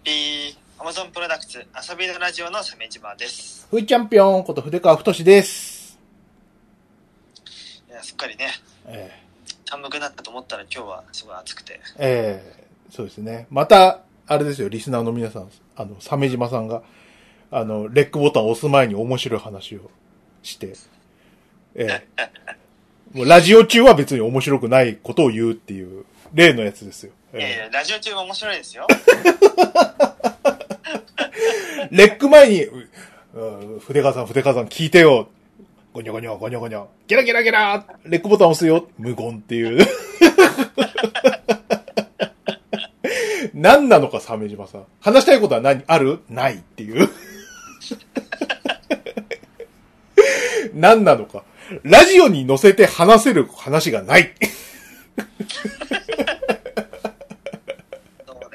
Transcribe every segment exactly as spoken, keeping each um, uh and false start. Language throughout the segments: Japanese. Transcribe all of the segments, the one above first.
ピー、アマゾンプロダクツ遊びのラジオの鮫島です。 ふいチャンピオンこと筆川太です。 いや、すっかりね、えー、寒くなったと思ったら今日はすごい暑くて。 ええー、そうですね。また、あれですよ、リスナーの皆さん、あの、鮫島さんが、あの、レックボタンを押す前に面白い話をして、ええー、もうラジオ中は別に面白くないことを言うっていう例のやつですよ。 えー、いやいや、ラジオ中も面白いですよ。 レック前に、うん、筆川さん、筆川さん聞いてよ。ゴニョゴニョ、ゴニョゴニョ。ゲラゲラゲラレックボタン押すよ。無言っていう。何なのか、鮫島さん。話したいことは何あるないっていう。何なのか。ラジオに載せて話せる話がない。 そうね。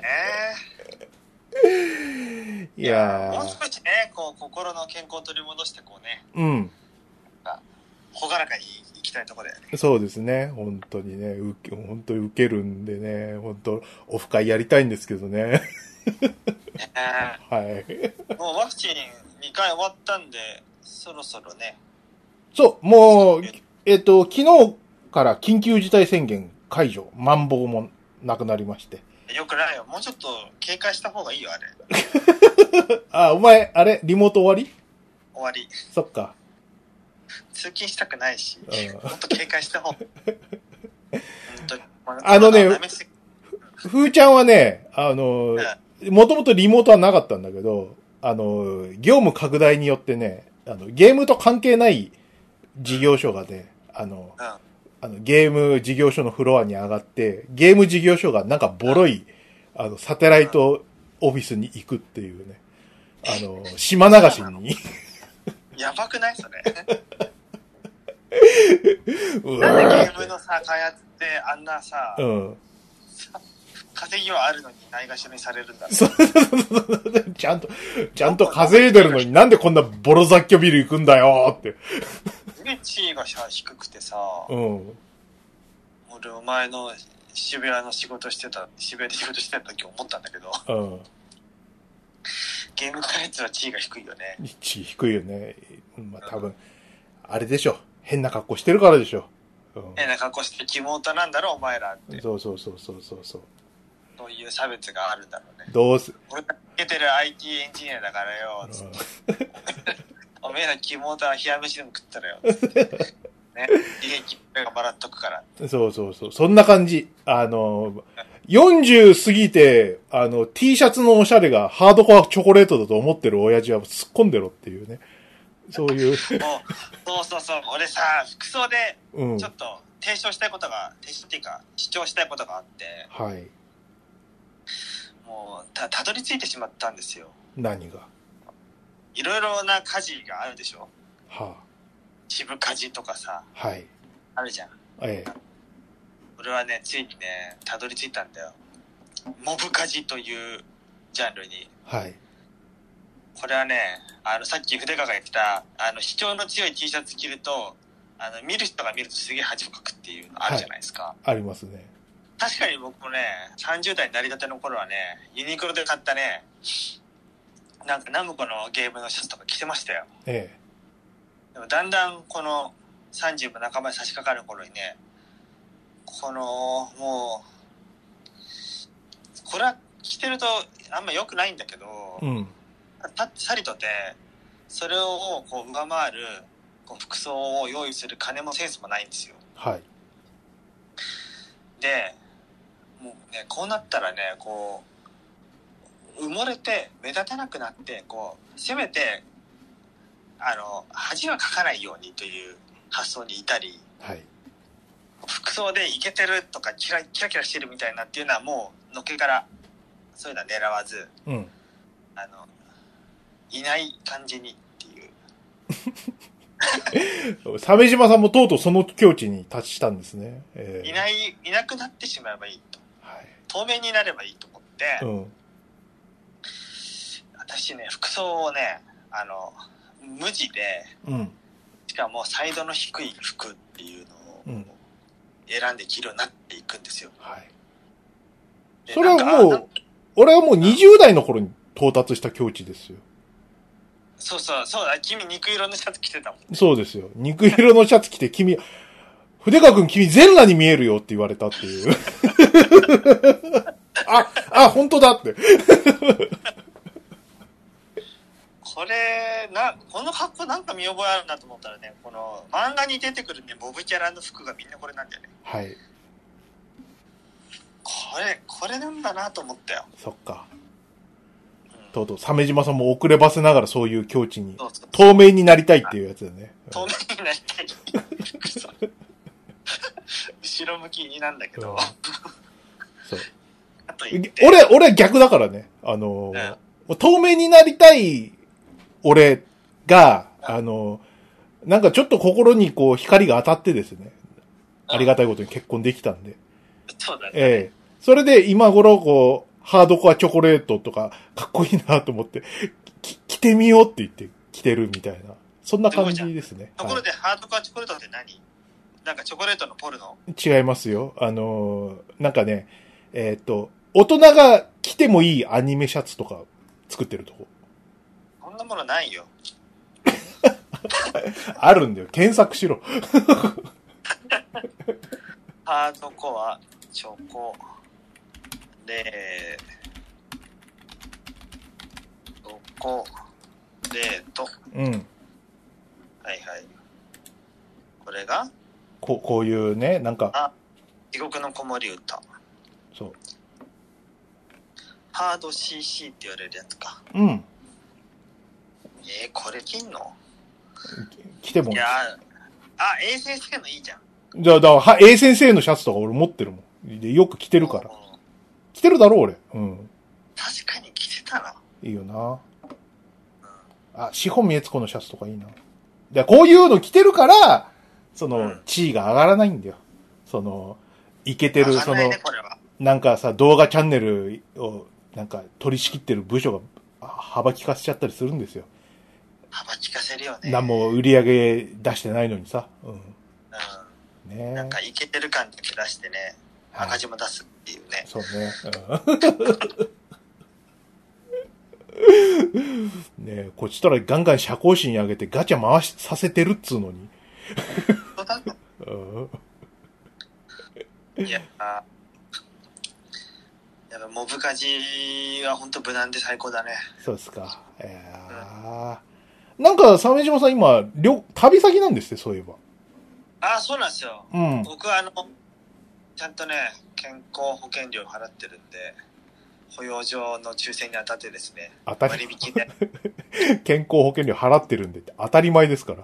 いやー。 もう少しね、こう、心の健康を取り戻して、こうね。 うん。 ほがらかに行きたいところだよね。 そうですね。本当にね、う本当に受けるんでね、本当オフ会やりたいんですけどね。はい。 もうワクチンにかい終わったんで、そろそろね。 そう、もう、えっと、昨日から緊急事態宣言解除、まん防もなくなりまして。 よくないよ。もうちょっと警戒した方がいいよ、あれ。 あ、お前、あれリモート終わり？ 終わり。 そっか。 通勤したくないし、もっと警戒した方が。 あのね、ふーちゃんはね、あの、もともとリモートはなかったんだけど、あの、業務拡大によってね、あの、ゲームと関係ない事業所がね、あの、うん、あの、ゲーム事業所のフロアに上がって、ゲーム事業所がなんかボロい、うん、あの、サテライトオフィスに行くっていうね、あの、島流しに。 やばくないそれ。なんでゲームのさ、開発ってあんなさ、うん、稼ぎはあるのにないがしろにされるんだろう。 ちゃんと、ちゃんと稼いでるのになんでこんなボロ雑居ビル行くんだよって。 地位がさ、低くてさ、 うん。 俺お前の渋谷の仕事してた、渋谷で仕事してた時思ったんだけど、うん。ゲーム開発は地位が低いよね。 地位低いよね。まあ多分、あれでしょ。変な格好してるからでしょ。 うん、変な格好してキモータなんだろお前らって。 そうそうそうそうそうそう。 そういう差別があるんだろうね。 どうす俺が受けてる アイティー エンジニアだからよつって、うん、おめえらキモータは冷や飯でも食ったらよつってね、利益がもらっとくから。 そうそうそう。そんな感じ。あの、よんじゅう過ぎて、あの、T シャツのおしゃれがハードコアチョコレートだと思ってる親父は突っ込んでろっていうね。そういう。 そうそうそう。俺さ、服装で、ちょっと提唱したいことが、提唱っていうか、主張したいことがあって。 はい。 もう、た、たどり着いてしまったんですよ。 何が？ いろいろな家事があるでしょ？ はあ。 渋家事とかさ。 はい。 あるじゃん。 ええ。 俺はね、ついにね、たどり着いたんだよ。モブ家事というジャンルに。 はい。 これはね、あの、さっき筆川が言ってた、あの、主張の強い T シャツ着ると、あの、見る人が見るとすげえ恥をかくっていうのあるじゃないですか。はい、 ありますね。 確かに僕もね、さんじゅう代になりたての頃はね、ユニクロで買ったね、なんかナムコのゲームのシャツとか着てましたよ。ええ。でもだんだんこのさんじゅうも半ばに差し掛かる頃にね、この、もう、これは着てるとあんま良くないんだけど、うん。さりとてそれをこう上回るこう服装を用意する金もセンスもないんですよ。はい。で、もうね、こうなったらね、こう埋もれて目立たなくなって、こうせめてあの恥はかかないようにという発想にいたり、はい、服装でイケてるとかキラキラキラしてるみたいなっていうのはもうのっけからそういうのは狙わず、うん、あのいない感じにっていう。 鮫島さんもとうとうその境地に達したんですね。 えー、いない、いなくなってしまえばいいと。はい、透明になればいいと思って、うん、私ね、服装をね、あの、無地で、うん、しかもサイドの低い服っていうのを選んで着るようになっていくんですよ。はい、 それはもう、 俺はもうにじゅう代の頃に到達した境地ですよ。 そうそう、そうだ、君肉色のシャツ着てたもん。 そうですよ。肉色のシャツ着て、君、筆川くん君全裸に見えるよって言われたっていう。あ、あ、本当だって。 これ、な、この格好なんか見覚えあるなと思ったらね、この漫画に出てくるね、モブキャラの服がみんなこれなんだよね。 はい。 これ、これなんだなと思ったよ。 そっか。とうとう、鮫島さんも遅ればせながらそういう境地に、透明になりたいっていうやつだね。 透明になりたい。後ろ向きなんだけど。 そう。あと俺、俺は逆だからね。あの、うん、透明になりたい俺が、うん、あの、なんかちょっと心にこう光が当たってですね。うん、ありがたいことに結婚できたんで。 そうだね。 ええ。それで今頃こう、ハードコアチョコレートとか、かっこいいなと思って、き着てみようって言って着てるみたいな。そんな感じですね。 ところで、ハードコアチョコレートって何？なんかチョコレートのポルノ？ 違いますよ。あのー、なんかね、えー、っと、大人が着てもいいアニメシャツとか作ってるとこ。 そんなものないよ。 あるんだよ。検索しろ。 ハードコアチョコレート、チョコレート。 うん。はいはい。これがこう、こういうね、なんか。 あ、地獄の子守歌。 そう。 ハード シーシー って言われるやつか。 うん。 えー、これ着んの？ 着ても。 いや、あ、A 先生のいいじゃん。 じゃあ、だから、A 先生のシャツとか俺持ってるもん。で、よく着てるから。着てるだろ、俺。うん。 確かに着てたな。 いいよな。うん、あ、志保美悦子のシャツとかいいな。で、こういうの着てるから、その、うん、地位が上がらないんだよ。その、イケてる、その、なんかさ、動画チャンネルを、なんか、取り仕切ってる部署が、幅利かせちゃったりするんですよ。 幅利かせるよね。 なんも売り上げ出してないのにさ。うん。うんね、なんかイケてる感だけ出してね、赤字も出すっていうね。 そうね。ねえ、こっちとらガンガン社交心上げてガチャ回しさせてるっつうのに。 そうだのいや、やっぱモブカジは本当無難で最高だね。 そうですか。いや、うん、なんか、鮫島さん今、旅先なんですって、そういえば。 ああ、そうなんですよ。 うん、 僕はあの、ちゃんとね、健康保険料払ってるんで、保養所の抽選に当たってですね、 当たり割引で。 健康保険料払ってるんでって当たり前ですから。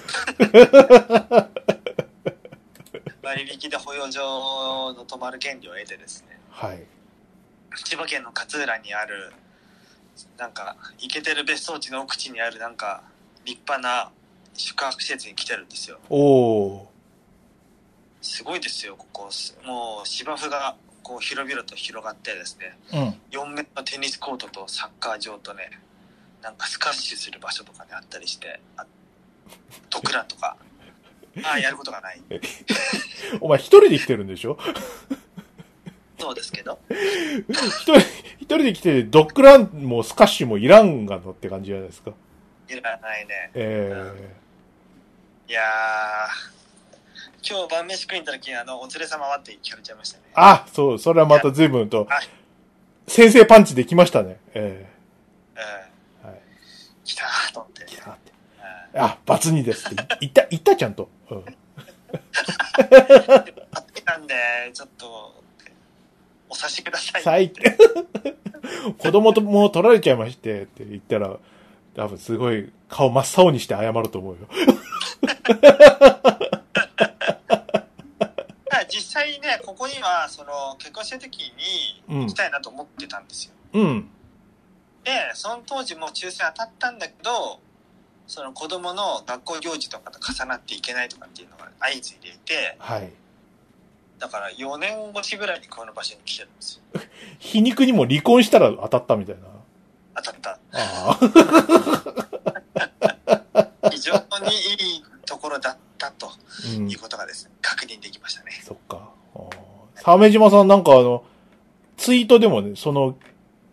割引で保養所の泊まる権利を得てですね。 はい。 千葉県の勝浦にある、なんか、イケてる別荘地の奥地にあるなんか、立派な宿泊施設に来てるんですよ。 おー。 すごいですよ、ここ。もう芝生がこう広々と広がってですね、 うん、 よん面のテニスコートとサッカー場とね、なんかスカッシュする場所とかねあったりして、あドッグランとか、ああ、やることがない。 お前一人で来てるんでしょ？ そうですけど。 一人、一人で来てドッグランもスカッシュもいらんがのって感じじゃないですか。 いらないね。 えーうん、いやー、今日晩飯食いに行った時にあのお連れ様はって聞かれちゃいましたね。 あ、そう、それはまた随分と先制パンチできましたね。えー、えー、はい。来たーと思って。 来たって。えー、あ、バツにですって言った、言ったちゃんと。うん。 なんでちょっとお察しください。 最低。子供ともう取られちゃいましてって言ったら、多分すごい顔真っ青にして謝ると思うよ。 実際ね、ここにはその結婚した時に行きたいなと思ってたんですよ。 うん。 で、その当時も抽選当たったんだけど、その子供の学校行事とかと重なっていけないとかっていうのが相次いでいて、 はい。 だからよねんごしぐらいにこの場所に来てるんですよ。 皮肉にも離婚したら当たったみたいな。 当たった。 ああ。非常にいいところだったということがですね、うん、確認できましたね。 そっか。鮫島さんなんかあの、ツイートでもね、その、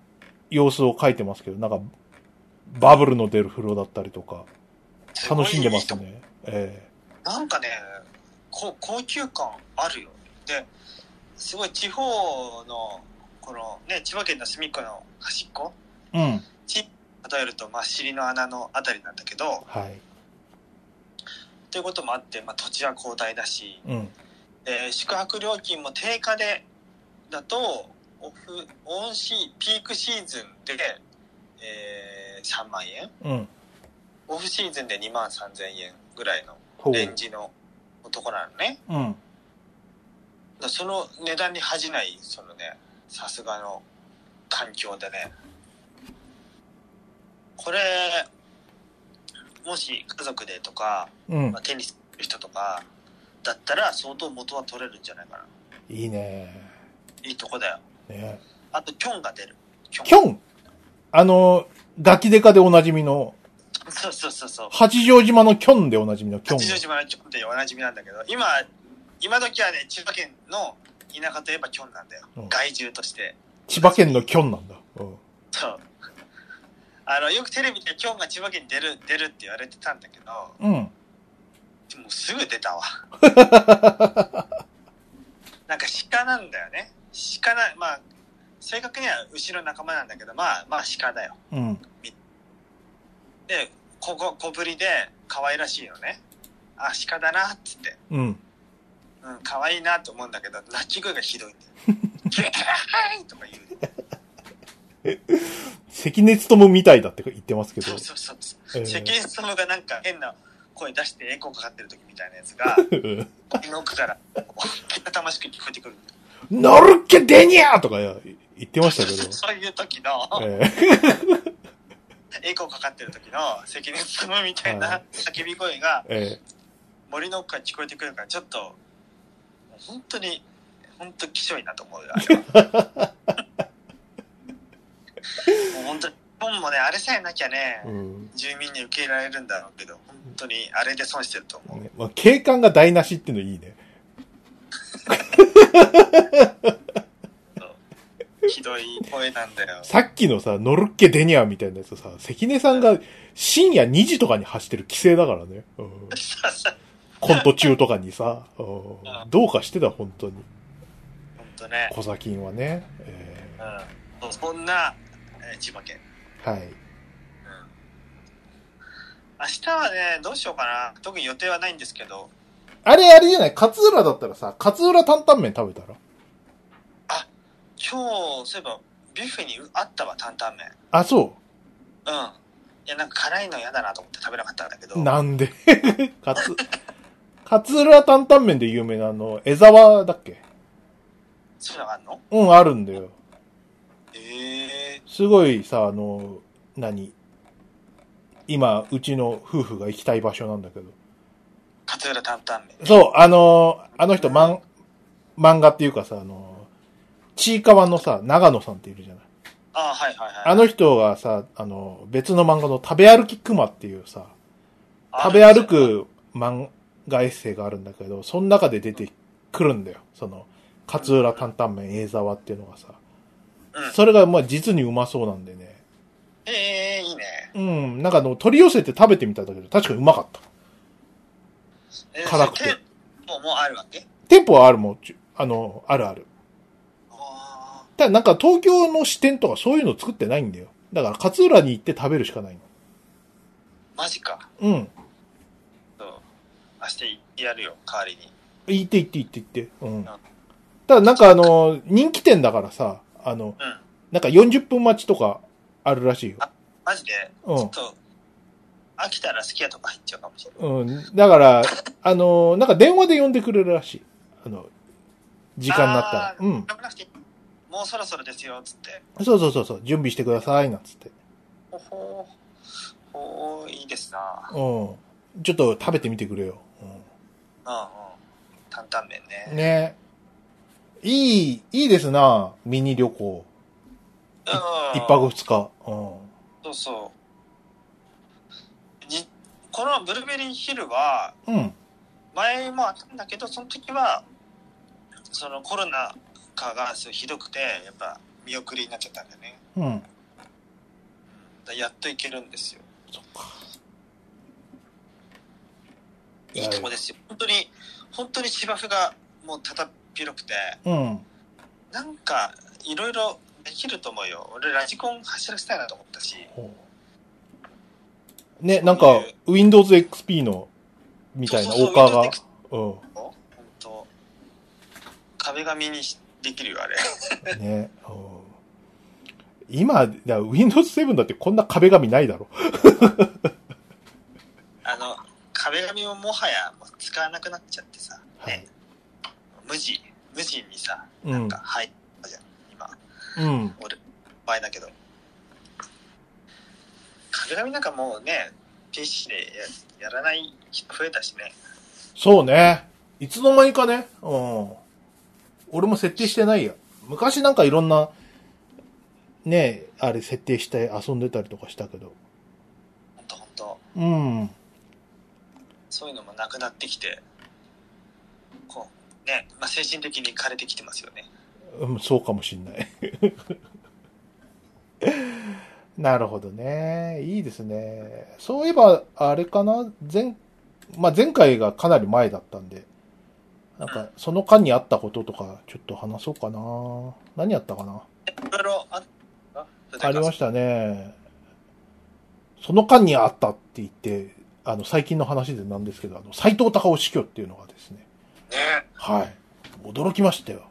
様子を描いてますけど、なんか、バブルの出る風呂だったりとか、楽しんでますね。ええー、なんかね、こ高級感あるよ。で、すごい地方の、このね、千葉県の隅っこの端っこ、 うん。 地例えると、まあ、尻の穴のあたりなんだけど、 はい。 ということもあって、まあ、土地は広大だし、 うん。 で宿泊料金も定価で、だと、オフ、オンシー、ピークシーズンで、えー、さんまんえん、 うん、 オフシーズンでにまんさんぜんえんぐらいのレンジのとこなのね。 うん、 だその値段に恥じないそのね、さすがの環境でね、これもし家族でとか、 うんまあ、テニスする人とかだったら相当元は取れるんじゃないかな。 いいね。 いいとこだよ。 ね、 あとキョンが出る。 キョン。キョンあの、ガキデカでおなじみの。 そうそうそうそう。 八丈島のキョンでおなじみのキョン。 八丈島のキョンでおなじみなんだけど、今、今時はね、千葉県の田舎といえばキョンなんだよ。うん、害獣として。 千葉県のキョンなんだ。うん、 そう。あの、よくテレビでキョンが千葉県に出る、出るって言われてたんだけど、 うん。 でもすぐ出たわ。なんか鹿なんだよね。鹿な、まあ、正確には牛の仲間なんだけど、まあ、まあ鹿だよ。 うん。 で、ここ、小ぶりで可愛らしいのね。あ、鹿だな、っつって。 うん。うん、 可愛いなと思うんだけど、鳴き声がひどいんだよ。ギャーとか言う。 関根勤みたいだって言ってますけど。 そうそうそうそう、えー。関根勤がなんか変な声出してエコーかかってる時みたいなやつが、首の奥から、けたましく聞こえてくる。 乗るっけでにゃーとか言ってましたけど。 そういう時の、えー、エコーかかってる時の関根勤みたいな叫び声が、えー、森の奥から聞こえてくるから、ちょっと、本当に、本当きしょいなと思うよ、あれは。もう本当に、本もね、あれさえなきゃね、うん、住民に受け入れられるんだろうけど、本当にあれで損してると思う。 ね、まあ、景観が台無しっていうのいいね。 ひどい声なんだよ。 さっきのさ、乗るっけでにゃみたいなやつさ、関根さんが深夜にじとかに走ってる規制だからね。うん、コント中とかにさ、うん、どうかしてた、本当に。 本当ね。 小崎はね。えーうん、そんな、えー、千葉県。 はい。うん、 明日はね、どうしようかな。特に予定はないんですけど。 あれ、あれじゃない、勝浦だったらさ、勝浦担々麺食べたら？ あ、今日、そういえば、ビュッフェにあったわ、担々麺。 あ、そう。 うん。いや、なんか辛いの嫌だなと思って食べなかったんだけど。 なんで勝、勝浦担々麺で有名なあの、江沢だっけ？ そういうのがあるの？ うん、あるんだよ。 ええー。 すごいさ、あの、何今、うちの夫婦が行きたい場所なんだけど。 勝浦担々麺。 そう、あの、あの人、まん、漫画っていうかさ、あの、ちいかわのさ、長野さんっているじゃない。 ああ、はいはいはい。 あの人がさ、あの、別の漫画の食べ歩きクマっていうさ、食べ歩く漫画エッセイがあるんだけど、その中で出てくるんだよ。その、勝浦担々麺永沢っていうのがさ。うん、それがまあ実にうまそうなんでね。 ええー、いいね。 うん、なんかあの、取り寄せて食べてみたんだけど、確かにうまかった。 えー、辛くて。店舗もあるわけ？ 店舗はあるもん、あの、あるある。あただなんか東京の支店とかそういうの作ってないんだよ。だから勝浦に行って食べるしかないの。 マジか。 うん。 そう。明日やるよ、代わりに。 行って行って行って行って。うん。うん、ただなんかあの、人気店だからさ、あの、うん、なんかよんじゅっぷん待ちとかあるらしいよ。 あ、マジで？うん。ちょっと、飽きたら好きやとか入っちゃうかもしれない。うん。だから、あの、なんか電話で呼んでくれるらしい。あの、時間になったら。うん。 もうそろそろですよ、つって。 そうそうそうそう。準備してください、なんつって。 ほほー。ほー、いいですな。 うん。ちょっと食べてみてくれよ。うん。うんうん。 担々麺ね。 ね。いい、いいですな、ミニ旅行。うん。一泊二日。うん。 そうそう。じ、このブルーベリーヒルは、うん。前もあったんだけど、その時は、そのコロナ禍がひどくて、やっぱ見送りになっちゃったんだよね。 うん。 やっといけるんですよ。 そっか。 いいとこですよ。本当に、本当に芝生がもうただ広くて、 うん。 なんか、いろいろできると思うよ。俺、ラジコン走らせたいなと思ったし。 ね、なんか、Windows エックスピー の、みたいな、岡が。うん。 本当壁紙にできるよ、あれ。ね。 今、Windows セブンだってこんな壁紙ないだろ。 あの、壁紙ももはや使わなくなっちゃってさ、ね。はい、無地、無地にさ、なんか入ったじゃん、今。うん。俺、前だけど。壁紙なんかもうね、ピーシー で や, やらない人増えたしね。 そうね。いつの間にかね。うん。俺も設定してないや。昔なんかいろんな、ね、あれ設定して遊んでたりとかしたけど。 ほんとほんと。 うん。 そういうのもなくなってきて、こう、ね、まあ、精神的に枯れてきてますよね。 うん、そうかもしんない。なるほどね。いいですね。そういえば、あれかな前、まあ、前回がかなり前だったんで、なんか、その間にあったこととか、ちょっと話そうかな。何やったかな。 いろいろあありましたね。その間にあったって言って、あの、最近の話でなんですけど、あの、斎藤隆夫死去っていうのがですね。 ね。 はい。驚きましたよ。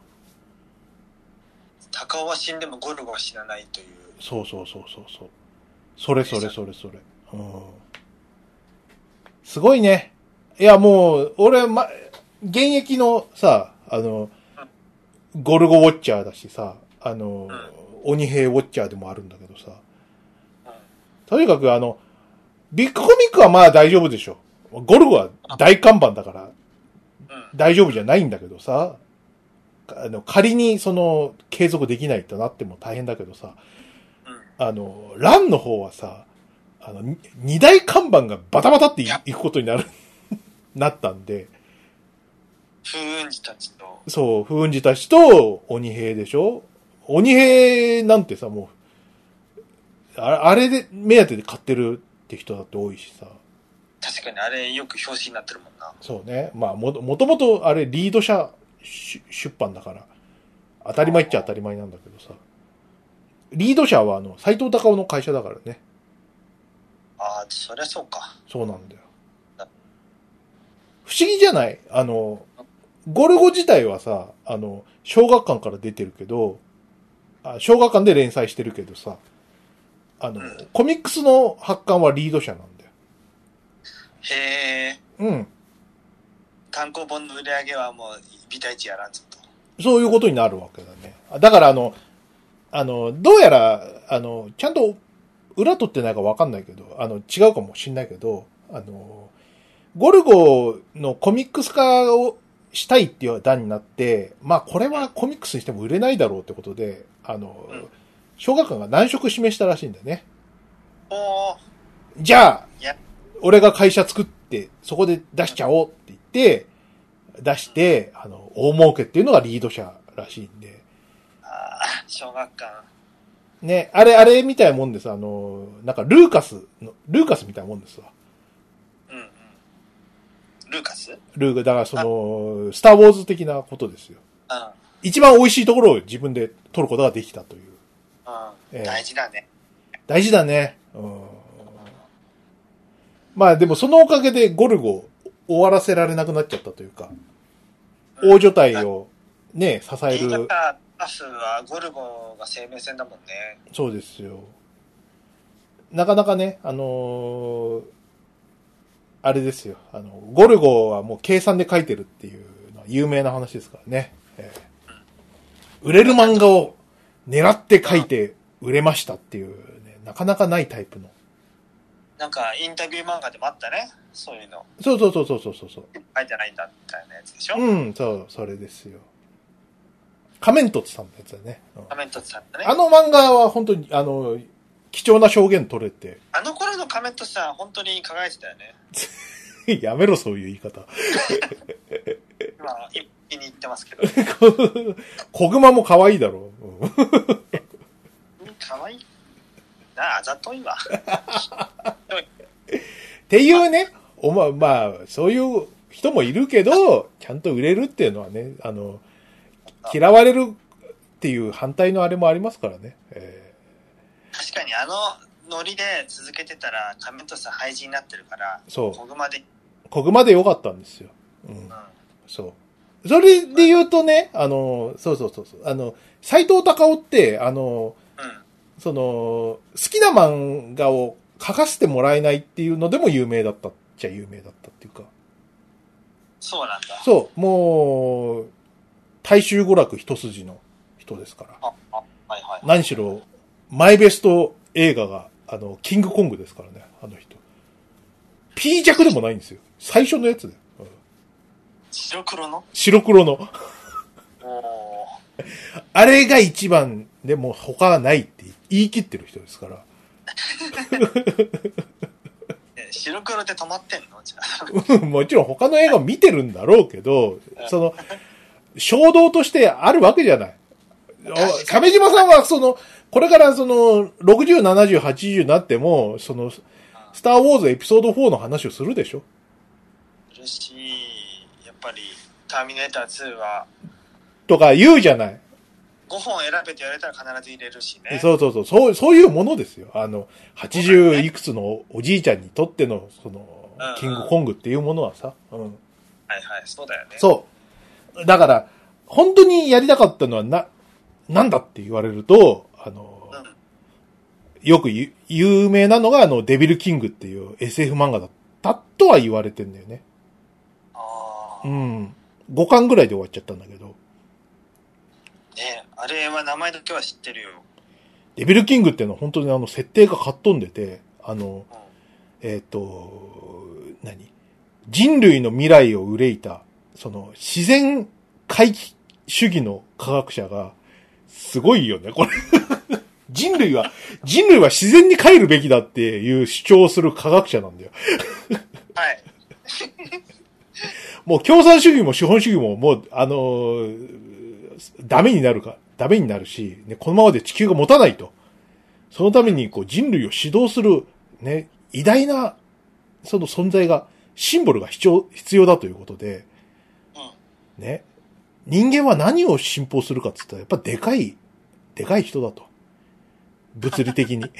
隆夫は死んでもゴルゴは死なないという。 そうそうそうそうそう。それそれそれそれ。うん。すごいね。いや、もう、俺、ま、現役のさ、あの、うん、ゴルゴウォッチャーだしさ、あの、うん、鬼平ウォッチャーでもあるんだけどさ。うん、とにかくあの、ビッグコミックはまあ大丈夫でしょ。ゴルゴは大看板だから、大丈夫じゃないんだけどさ、あの、仮にその、継続できないとなっても大変だけどさ、あの、ランの方はさ、あの、二大看板がバタバタっていくことになる、なったんで。 風雲児たちと。 そう、風雲児たちと鬼平でしょ。鬼平なんてさ、もう、ああれで目当てで買ってるって人だって多いしさ。 確かにあれよく表紙になってるもんな。 そうね。まあ、も、もともとあれリード社出版だから、当たり前っちゃ当たり前なんだけどさ。リード社はあの、斎藤隆夫の会社だからね。 ああ、そりゃそうか。 そうなんだよ。不思議じゃない？あの、ゴルゴ自体はさ、あの、小学館から出てるけど、あ小学館で連載してるけどさ、あの、うん、コミックスの発刊はリード社なんだよ。 へえ。 うん。 単行本の売り上げはもう、ビタイチやらんぞと。 そういうことになるわけだね。だからあの、あの、どうやら、あの、ちゃんと裏取ってないかわかんないけど、あの、違うかもしんないけど、あの、ゴルゴのコミックス化をしたいっていう段になって、まあこれはコミックスにしても売れないだろうってことで、あの、うん、小学館が難色示したらしいんだよね。 おー。 じゃあ、俺が会社作って、そこで出しちゃおうって言って、出して、あの、大儲けっていうのがリード社らしいんで。 ああ、小学館。 ね、あれ、あれみたいなもんです。あの、なんかルーカスの、ルーカスみたいなもんですわ。 うんうん。ルーカス？ ルーカス、だからその、スターウォーズ的なことですよ。 うん。 一番美味しいところを自分で取ることができたという。 うん。えー、大事だね。 大事だね。うん。まあでもそのおかげでゴルゴを終わらせられなくなっちゃったというか、うん、大所帯をね、支える。 アスはゴルゴが生命線だもんね。 そうですよ。なかなかね、あのー、あれですよ。あの、ゴルゴはもう計算で書いてるっていうのは有名な話ですからね。えー、売れる漫画を狙って書いて売れましたっていう、ね、なかなかないタイプの。 なんかインタビュー漫画でもあったね。そういうの。 そうそうそうそうそうそう。 書いてないんだみたいなやつでしょ。 うん、そう、それですよ。仮面凸さんのやつだね。 うん、仮面凸さんだね。 あの漫画は本当に、あの、貴重な証言取れて。 あの頃の仮面凸さん本当に輝いてたよね。 やめろ、そういう言い方。 今、一気に言ってますけど。 小熊も可愛いだろう。 可愛いなあ、あざといわ。 っていうね、おま、まあ、そういう人もいるけど、ちゃんと売れるっていうのはね、あの、嫌われるっていう反対のあれもありますからね。えー、確かにあのノリで続けてたら、仮面とさ廃人になってるから、 そう。 こぐまで。 こぐまで良かったんですよ。うん。うん、そう。それで言うとね、あの、そうそうそうそう、あの、斎藤隆夫って、あの、うん、その、好きな漫画を書かせてもらえないっていうのでも有名だったっちゃ有名だったっていうか。 そうなんだ。 そう、もう、大衆娯楽一筋の人ですから。 あ、あ、はいはい。 何しろ、マイベスト映画が、あの、キングコングですからね、あの人。P 弱でもないんですよ。最初のやつで。うん、 白黒の白黒の。 おあれが一番でも他はないって言い切ってる人ですから。 白黒って止まってんのじゃあ。 もちろん他の映画見てるんだろうけど、その、衝動としてあるわけじゃない。亀島さんはその、これからその、ろくじゅう、ななじゅう、はちじゅうになっても、その、スターウォーズエピソードフォーの話をするでしょ？ するし、やっぱり、ターミネーターツーは、 とか言うじゃない。 ごほん選べって言われたら必ず入れるしね。 そうそうそう。そう、そういうものですよ。あの、はちじゅういくつのおじいちゃんにとっての、その、キングコングっていうものはさ。うん。はいはい、そうだよね。 そう。だから、本当にやりたかったのはな、なんだって言われると、あの、うん、よく有名なのが、あの、デビルキングっていう エスエフ 漫画だったとは言われてんだよね。 ああ。 うん。ごかんぐらいで終わっちゃったんだけど。 ね、あれは名前だけは知ってるよ。 デビルキングっていうのは本当にあの、設定がかっ飛んでて、あの、うん、えっと、何？人類の未来を憂いた、その、自然回帰主義の科学者が、すごいよね、これ。人類は、人類は自然に帰るべきだっていう主張をする科学者なんだよ。 はい。 もう共産主義も資本主義ももう、あのー、ダメになるか、ダメになるし、ね、このままで地球が持たないと。そのためにこう人類を指導する、ね、偉大な、その存在が、シンボルが必要、必要だということで、うん、ね、人間は何を信奉するかって言ったら、やっぱでかい、でかい人だと。物理的に。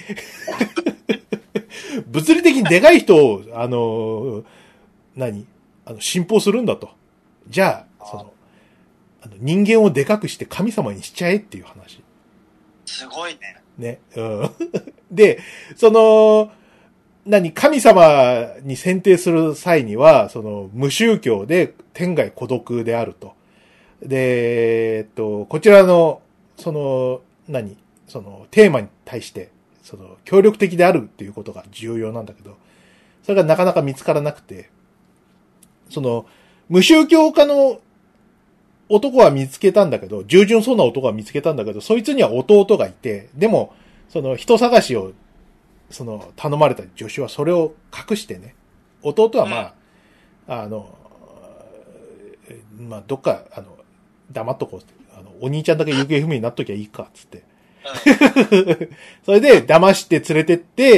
物理的にでかい人を、あの、何あの、信奉するんだと。じゃあ、その、あの人間をでかくして神様にしちゃえっていう話。 すごいね。 ね。うん。で、その、何、神様に選定する際には、その、無宗教で天涯孤独であると。で、えっと、こちらの、その、何、その、テーマに対して、その、協力的であるっていうことが重要なんだけど、それがなかなか見つからなくて、その、無宗教家の男は見つけたんだけど、従順そうな男は見つけたんだけど、そいつには弟がいて、でも、その人探しを、その、頼まれた助手はそれを隠してね、弟はまあ、うん、あの、まあ、どっか、あの、黙っとこうって、あの、お兄ちゃんだけ行方不明になっときゃいいか、つって。それで、騙して連れてって、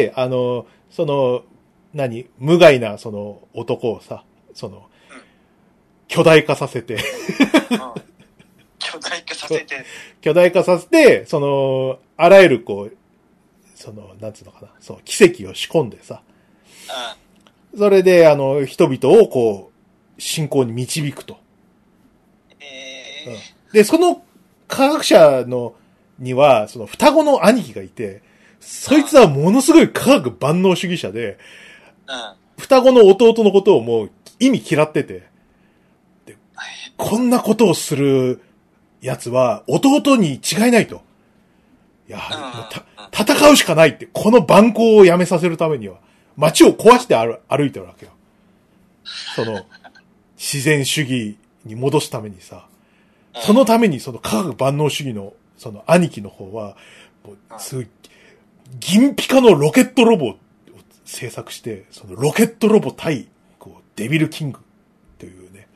あの、その、何、無害な、その、男をさ、その、巨大化させて、うん、 巨大化させて。 巨大化させて、その、あらゆるこう、その、なんつうのかな、そう、奇跡を仕込んでさ、うん、それで、あの、人々をこう、信仰に導くと。 えーうん、 で、その科学者の、には、その双子の兄貴がいて、そいつはものすごい科学万能主義者で、うん、双子の弟のことをもう意味嫌ってて、でこんなことをする奴は弟に違いないと。いや、うん、戦うしかないって、この蛮行をやめさせるためには、街を壊して歩いてるわけよ。その、自然主義に戻すためにさ、そのためにその科学万能主義のその兄貴の方は、もうすごい、銀ピカのロケットロボを制作して、そのロケットロボ対、こう、デビルキングというね。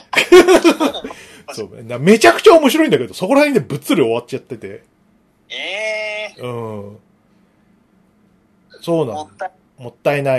そう、めちゃくちゃ面白いんだけど、そこら辺でぶっつり終わっちゃってて。 ええー。 うん。 そうなの。もったい、もったいない。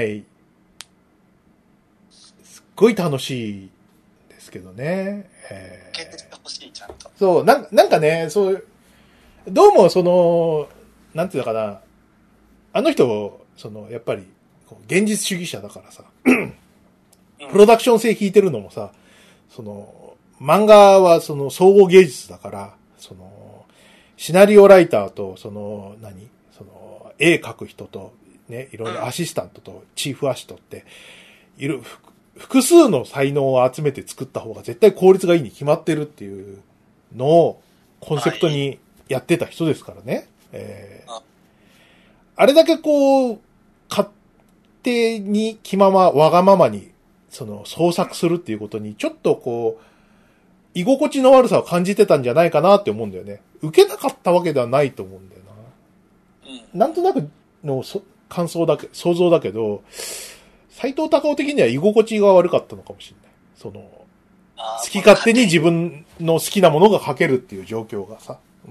すっごい楽しいですけどね。 えー、決定してほしい、ちゃんと。 そう、なん、なんかね、そう、どうもその、なんていうのかな、あの人、その、やっぱり、現実主義者だからさ、プロダクション性引いてるのもさ、その、漫画はその総合芸術だから、その、シナリオライターと、その、何その、絵描く人と、ね、いろいろアシスタントと、チーフアシトって、いる、複数の才能を集めて作った方が絶対効率がいいに決まってるっていうのをコンセプトにやってた人ですからね。えー、あれだけこう、勝手に気まま、わがままに、その創作するっていうことにちょっとこう、居心地の悪さを感じてたんじゃないかなって思うんだよね。受けなかったわけではないと思うんだよな。うん、なんとなくの感想だけ、想像だけど、斎藤隆夫的には居心地が悪かったのかもしれない。その、好き勝手に自分の好きなものが書けるっていう状況がさ。うん、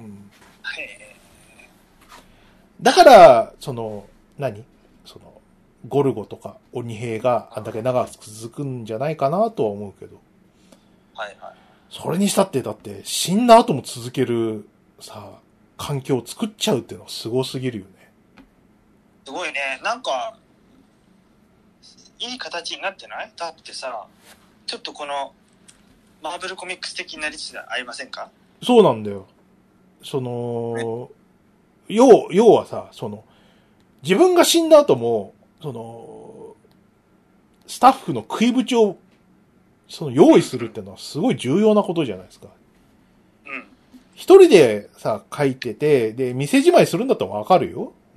だから、その、何その、ゴルゴとか鬼平があんだけ長く続くんじゃないかなとは思うけど。 はいはい。 それにしたってだって死んだ後も続けるさ、環境を作っちゃうっていうのはすごすぎるよね。 すごいね。なんか、いい形になってない？だってさ、ちょっとこの、マーブルコミックス的になりつつありませんか？ そうなんだよ。その、要、要はさ、その、自分が死んだ後も、その、スタッフの食いぶちを、その用意するっていうのはすごい重要なことじゃないですか。うん。一人でさ、書いてて、で、店じまいするんだったらわかるよ。うん。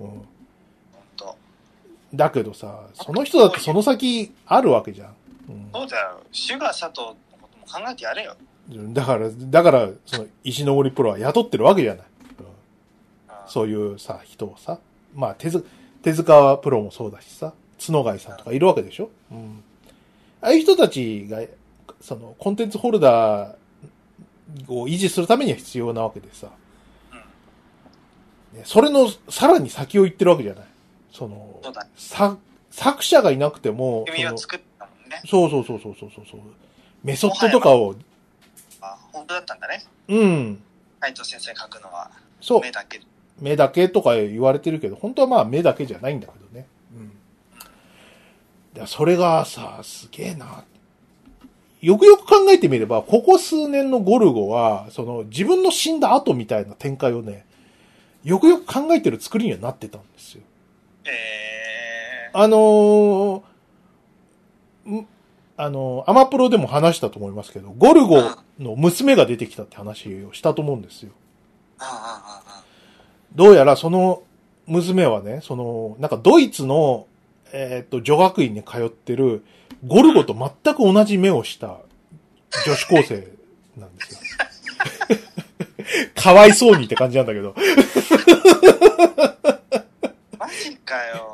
だけどさ、その人だってその先あるわけじゃん。 うん、そうだよ。シュガー佐藤のことも考えてやれよ。 だから、だから、その石ノ森プロは雇ってるわけじゃない。うん、そういうさ、人をさ。まあ、手塚、手塚プロもそうだしさ、角貝さんとかいるわけでしょ。うん。ああいう人たちが、その、コンテンツホルダーを維持するためには必要なわけでさ。うん、それのさらに先を言ってるわけじゃない。その、そうだ、作、作者がいなくても、 君は作ったもんね。 そうそうそうそうそうそう。メソッドとかを。 あ、本当だったんだね。 うん。 斉藤先生書くのは、 そう。 目だけ。 目だけとか言われてるけど、本当はまあ目だけじゃないんだけどね。うん。うん、それがさ、すげえな。よくよく考えてみれば、ここ数年のゴルゴは、その自分の死んだ後みたいな展開をね、よくよく考えてる作りにはなってたんですよ。 えー、あのー、あのー、アマプロでも話したと思いますけど、ゴルゴの娘が出てきたって話をしたと思うんですよ。どうやらその娘はね、その、なんかドイツの、えっと、女学院に通ってる、ゴルゴと全く同じ目をした女子高生なんですよ。かわいそうにって感じなんだけど。 マジかよ。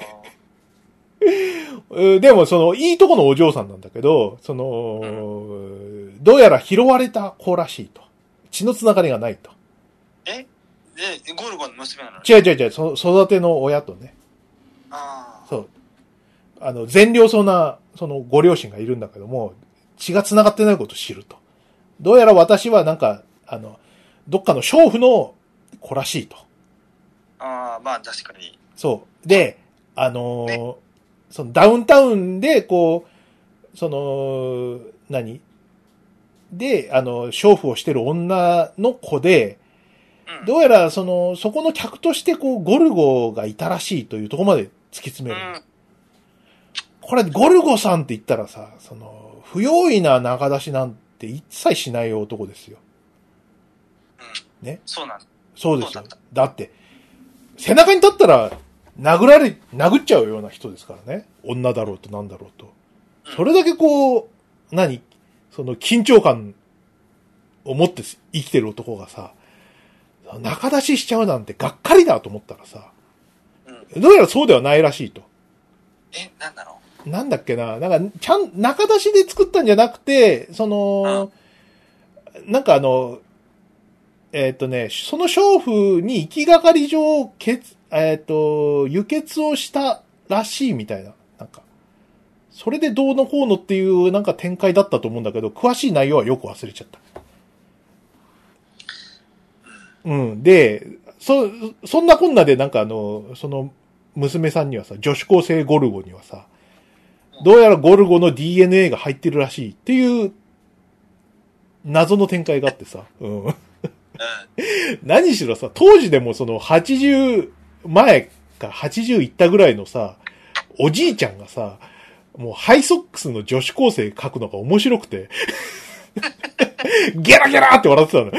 でも、その、いいとこのお嬢さんなんだけど、その、うん、どうやら拾われた子らしいと。血のつながりがないと。 えで、ゴルゴの娘なの？ 違う違う違う、そ育ての親とね。ああ。そう。あの、善良そうな、その、ご両親がいるんだけども、血が繋がってないことを知ると。どうやら私はなんか、あの、どっかの娼婦の子らしいと。 ああ、まあ確かに。 そう。で、あのーね、そのダウンタウンで、こう、その、何で、あの、娼婦をしてる女の子で、うん、どうやら、その、そこの客として、こう、ゴルゴがいたらしいというところまで突き詰める。うん、これ、ゴルゴさんって言ったらさ、その、不用意な仲出しなんて一切しない男ですよ。 うん、ね。そうなんそうですよ。だ, だって、背中に立ったら、殴られ、殴っちゃうような人ですからね。女だろうとなんだろうと。それだけこう、何その緊張感を持って生きてる男がさ、仲出ししちゃうなんてがっかりだと思ったらさ、うん、どうやらそうではないらしいと。 え、なんだろうなんだっけななんか、ちゃん、仲出しで作ったんじゃなくて、その、うん、なんかあの、えっ、ー、とね、その娼婦に行きがかり上、血、えっ、ー、と、輸血をしたらしいみたいな。なんか、それでどうのこうのっていうなんか展開だったと思うんだけど、詳しい内容はよく忘れちゃった。うん。で、そ、そんなこんなでなんかあの、その、娘さんにはさ、女子高生ゴルゴにはさ、どうやらゴルゴの ディーエヌエー が入ってるらしいっていう謎の展開があってさ、うん。何しろさ、当時でもそのはちじゅう前かはちじゅういったぐらいのさ、おじいちゃんがさ、もうハイソックスの女子高生書くのが面白くて、ゲラゲラって笑ってたの。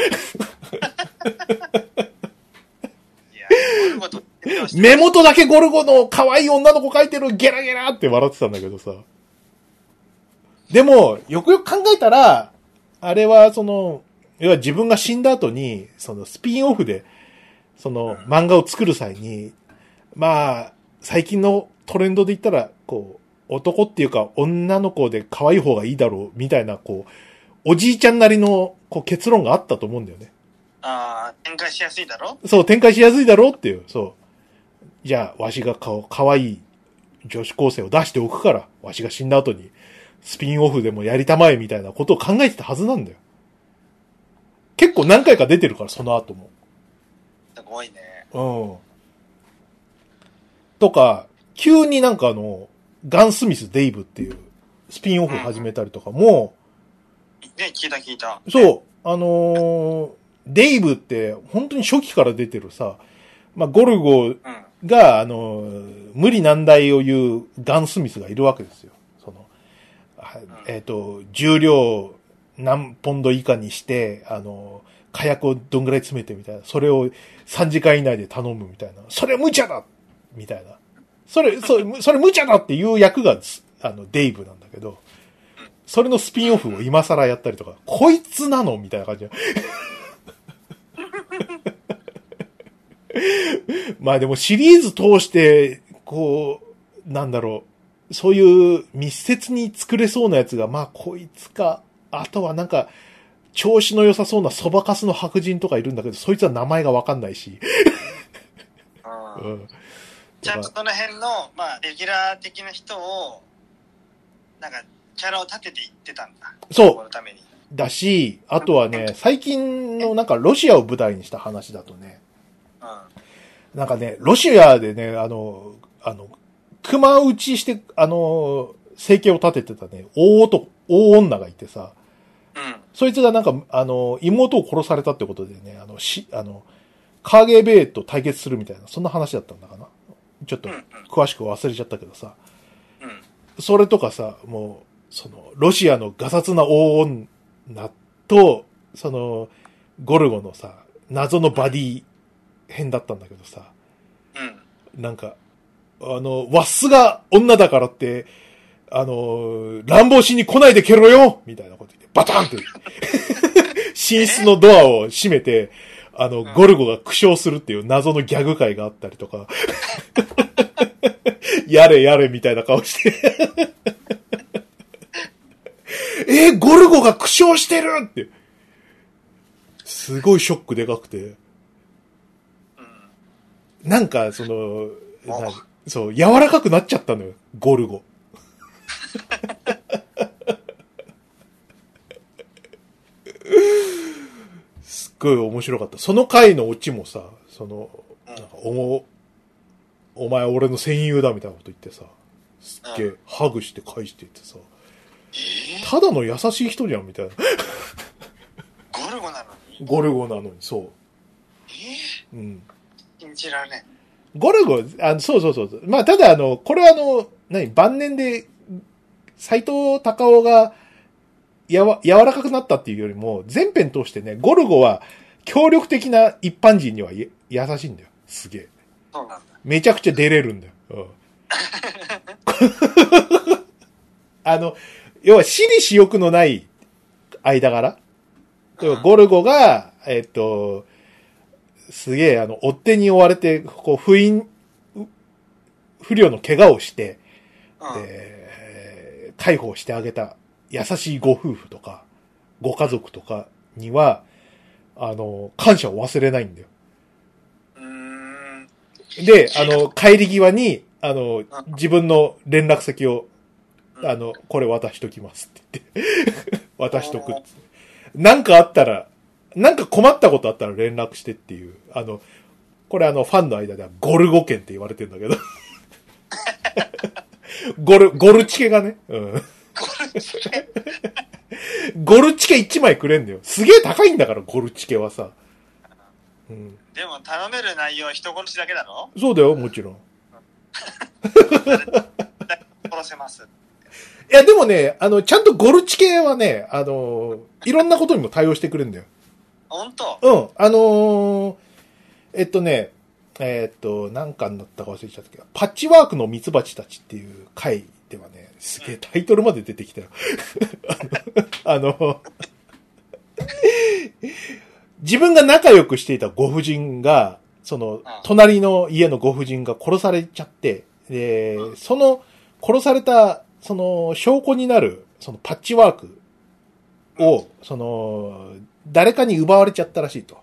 目元だけゴルゴの可愛い女の子描いてるゲラゲラって笑ってたんだけどさ。でも、よくよく考えたら、あれはその、要は自分が死んだ後に、そのスピンオフで、その漫画を作る際に、まあ、最近のトレンドで言ったら、こう、男っていうか女の子で可愛い方がいいだろう、みたいな、こう、おじいちゃんなりのこう結論があったと思うんだよね。 ああ、展開しやすいだろ？ そう、展開しやすいだろうっていう、そう。じゃあ、わしが顔、可愛い女子高生を出しておくから、わしが死んだ後に、スピンオフでもやりたまえみたいなことを考えてたはずなんだよ。結構何回か出てるから、その後も。 すごいね。 うん。とか、急になんかあの、ガン・スミス・デイブっていうスピンオフ始めたりとかも、 うん、ね、聞いた聞いた。 そう、あのー、デイブって本当に初期から出てるさ、まあ、ゴルゴが、あのー、無理難題を言うガン・スミスがいるわけですよ。その、えっと、重量何ポンド以下にして、あのー、火薬をどんぐらい詰めてみたいな。それをさんじかん以内で頼むみたいな。それは無茶だみたいな。それ、それ、それ無茶だっていう役が、あの、デイブなんだけど、それのスピンオフを今更やったりとか、こいつなのみたいな感じ。まあでもシリーズ通して、こう、なんだろう、そういう密接に作れそうなやつが、まあこいつか、あとはなんか、調子の良さそうなそばかすの白人とかいるんだけど、そいつは名前がわかんないし。 うん、ちゃんとその辺の、まあ、レギュラー的な人を、なんか、キャラを立てていってたんだ。 そう。 そのために。 だし、あとはね、最近のなんかロシアを舞台にした話だとね、うん、なんかね、ロシアでね、あの、あの、熊打ちして、あの、生計を立ててたね、大男、大女がいてさ、うん、そいつがなんか、あの、妹を殺されたってことでね、あの、し、あの、カーゲーベイと対決するみたいな、そんな話だったんだかな。ちょっと、詳しく忘れちゃったけどさ、うん、それとかさ、もう、その、ロシアのガサツな大女と、その、ゴルゴのさ、謎のバディ編だったんだけどさ、うん、なんか、あの、ワッスが女だからって、あの、乱暴しに来ないで蹴ろよみたいなこと言って、バタンって、寝室のドアを閉めて、あの、ゴルゴが苦笑するっていう謎のギャグ会があったりとか、やれやれみたいな顔してえー、ゴルゴが苦笑してるって。すごいショックでかくて。なんか、その、そう、柔らかくなっちゃったのよ、ゴルゴ。すっごい面白かった。その回のオチもさ、その、なんかお、お前俺の戦友だみたいなこと言ってさ、すっげえハグして返してってさ、ただの優しい人じゃんみたいな。 ゴルゴなのにゴルゴなのに、そう。 えー、うん。信じられん。 ゴルゴ、あの、そうそうそう。まあ、ただあの、これはあの、何、晩年で、斎藤隆夫が、やわ、柔らかくなったっていうよりも、全編通してね、ゴルゴは、協力的な一般人には優しいんだよ。すげえ。 そうなんだ。 めちゃくちゃ出れるんだよ。うん、あの、要は私利私欲のない間柄。要はゴルゴが、えっと、すげえ、あの、追っ手に追われて、こう、不意、不良の怪我をして、うん、で、介抱してあげた優しいご夫婦とか、ご家族とかには、あの、感謝を忘れないんだよ。うーんで、あの、帰り際に、 あの、自分の連絡先を、あの、これ渡しときますって言って、渡しとくっつって。なんかあったら、なんか困ったことあったら連絡してっていう、あの、これあの、ファンの間ではゴルゴ券って言われてるんだけど。ゴル、ゴルチケがね。うん。ゴルチケゴルチケいちまいくれんだよ。すげえ高いんだから、ゴルチケはさ。 うん、でも頼める内容は人殺しだけだろ？ そうだよ、もちろん。 殺せます。 いや、でもね、あの、ちゃんとゴルチケはね、あの、いろんなことにも対応してくれるんだよ。 本当？ うん。あのー、えっとね、えー、っと、何巻だったか忘れちゃったけど、パッチワークのミツバチたちっていう回ではね、すげえタイトルまで出てきたよ。あの、あの自分が仲良くしていたご婦人が、その、隣の家のご婦人が殺されちゃって、で、その、殺された、その、証拠になる、そのパッチワークを、その、誰かに奪われちゃったらしいと。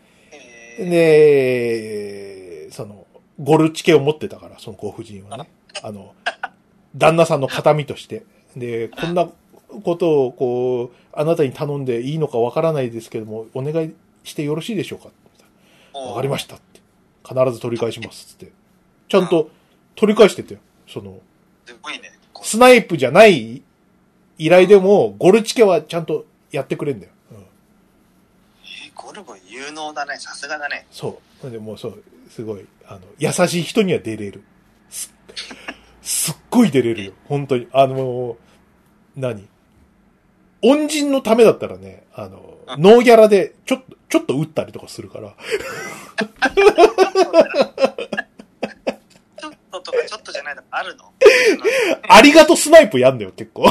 で、その、ゴルチケを持ってたから、そのご婦人はね。あの、旦那さんの形見として。で、こんなことを、こう、あなたに頼んでいいのかわからないですけども、お願いしてよろしいでしょうか？わかりましたって。必ず取り返しますって。ちゃんと取り返しててよ。その、 すごいね。 スナイプじゃない依頼でも、ゴルチケはちゃんとやってくれんだよ。うん、 えー、ゴルゴ有能だね。さすがだね。 そう。でもそう、すごい、あの、優しい人には出れる。す、すっごい出れるよ。本当に。あの、何恩人のためだったらね、あの、ノーギャラでちょっと、ちょっと撃ったりとかするから。 ちょっととかちょっとじゃないのあるの？ ありがとスナイプやんだよ、結構。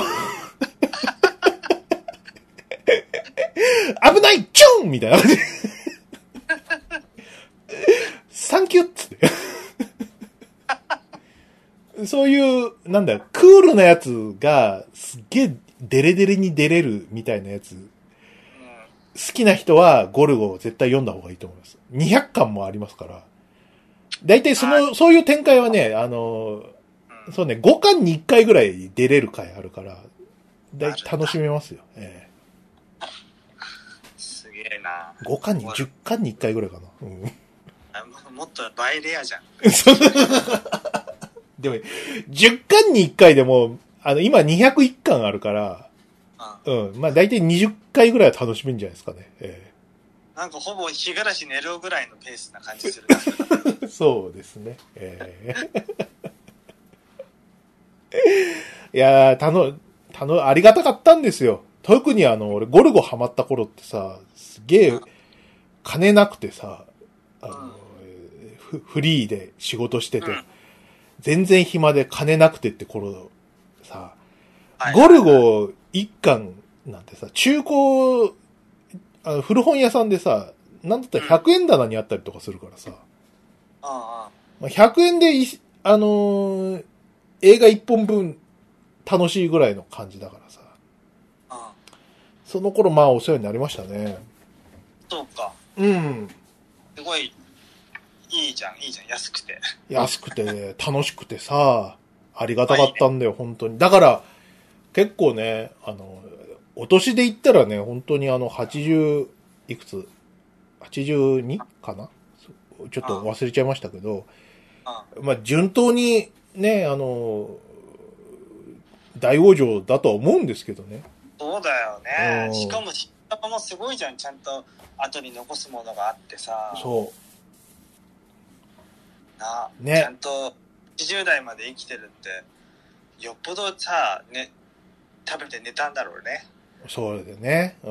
危ないチュンみたいな感じ。サンキューっつって。そういう、なんだよ、クールなやつが、すっげえデレデレに出れるみたいなやつ。好きな人はゴルゴを絶対読んだ方がいいと思います。にひゃっかんもありますから。だいたいその、そういう展開はね、あの、そうね、ごかんにいっかいぐらい出れる回あるから、だい楽しめますよ。ええ、すげえな。 ごかんに、じゅっかんにいっかいぐらいかな。うん、 もっと倍レアじゃん。 でも、じゅっかんにいっかいでも、あの、今にひゃくいっかんあるから、うん。まあ、だいたいにじゅっかいぐらいは楽しめるんじゃないですかね。えー、なんかほぼ日暮らし寝るぐらいのペースな感じする。 そうですね。えー、いやー、たの、たの、ありがたかったんですよ。特にあの、俺、ゴルゴハマった頃ってさ、すげえ、金なくてさ、あの、うん、フ、フリーで仕事してて、うん、全然暇で金なくてって頃、さ、ゴルゴ一巻なんてさ、中古、あの古本屋さんでさ、なんだったらひゃくえん棚にあったりとかするからさ、うん、ひゃくえんでい、あのー、映画一本分楽しいぐらいの感じだからさ、うん、その頃まあお世話になりましたね。 そうか。 うん。 すごい、いいじゃん、いいじゃん、安くて。 安くて、楽しくてさ、ありがたかったんだよ、本当に。だから、結構ね、あの、お年で言ったらね、本当にあの、はちじゅういくつ ?はちじゅうに かなちょっと忘れちゃいましたけど、まあ、順当にね、あの、大往生だとは思うんですけどね。 そうだよね。しかも、しかもすごいじゃん、ちゃんと後に残すものがあってさ。 そう。 な、ね、ちゃんとはちじゅう代まで生きてるって、よっぽどさ、ね、食べて寝たんだろうね。 そうだよね。うん。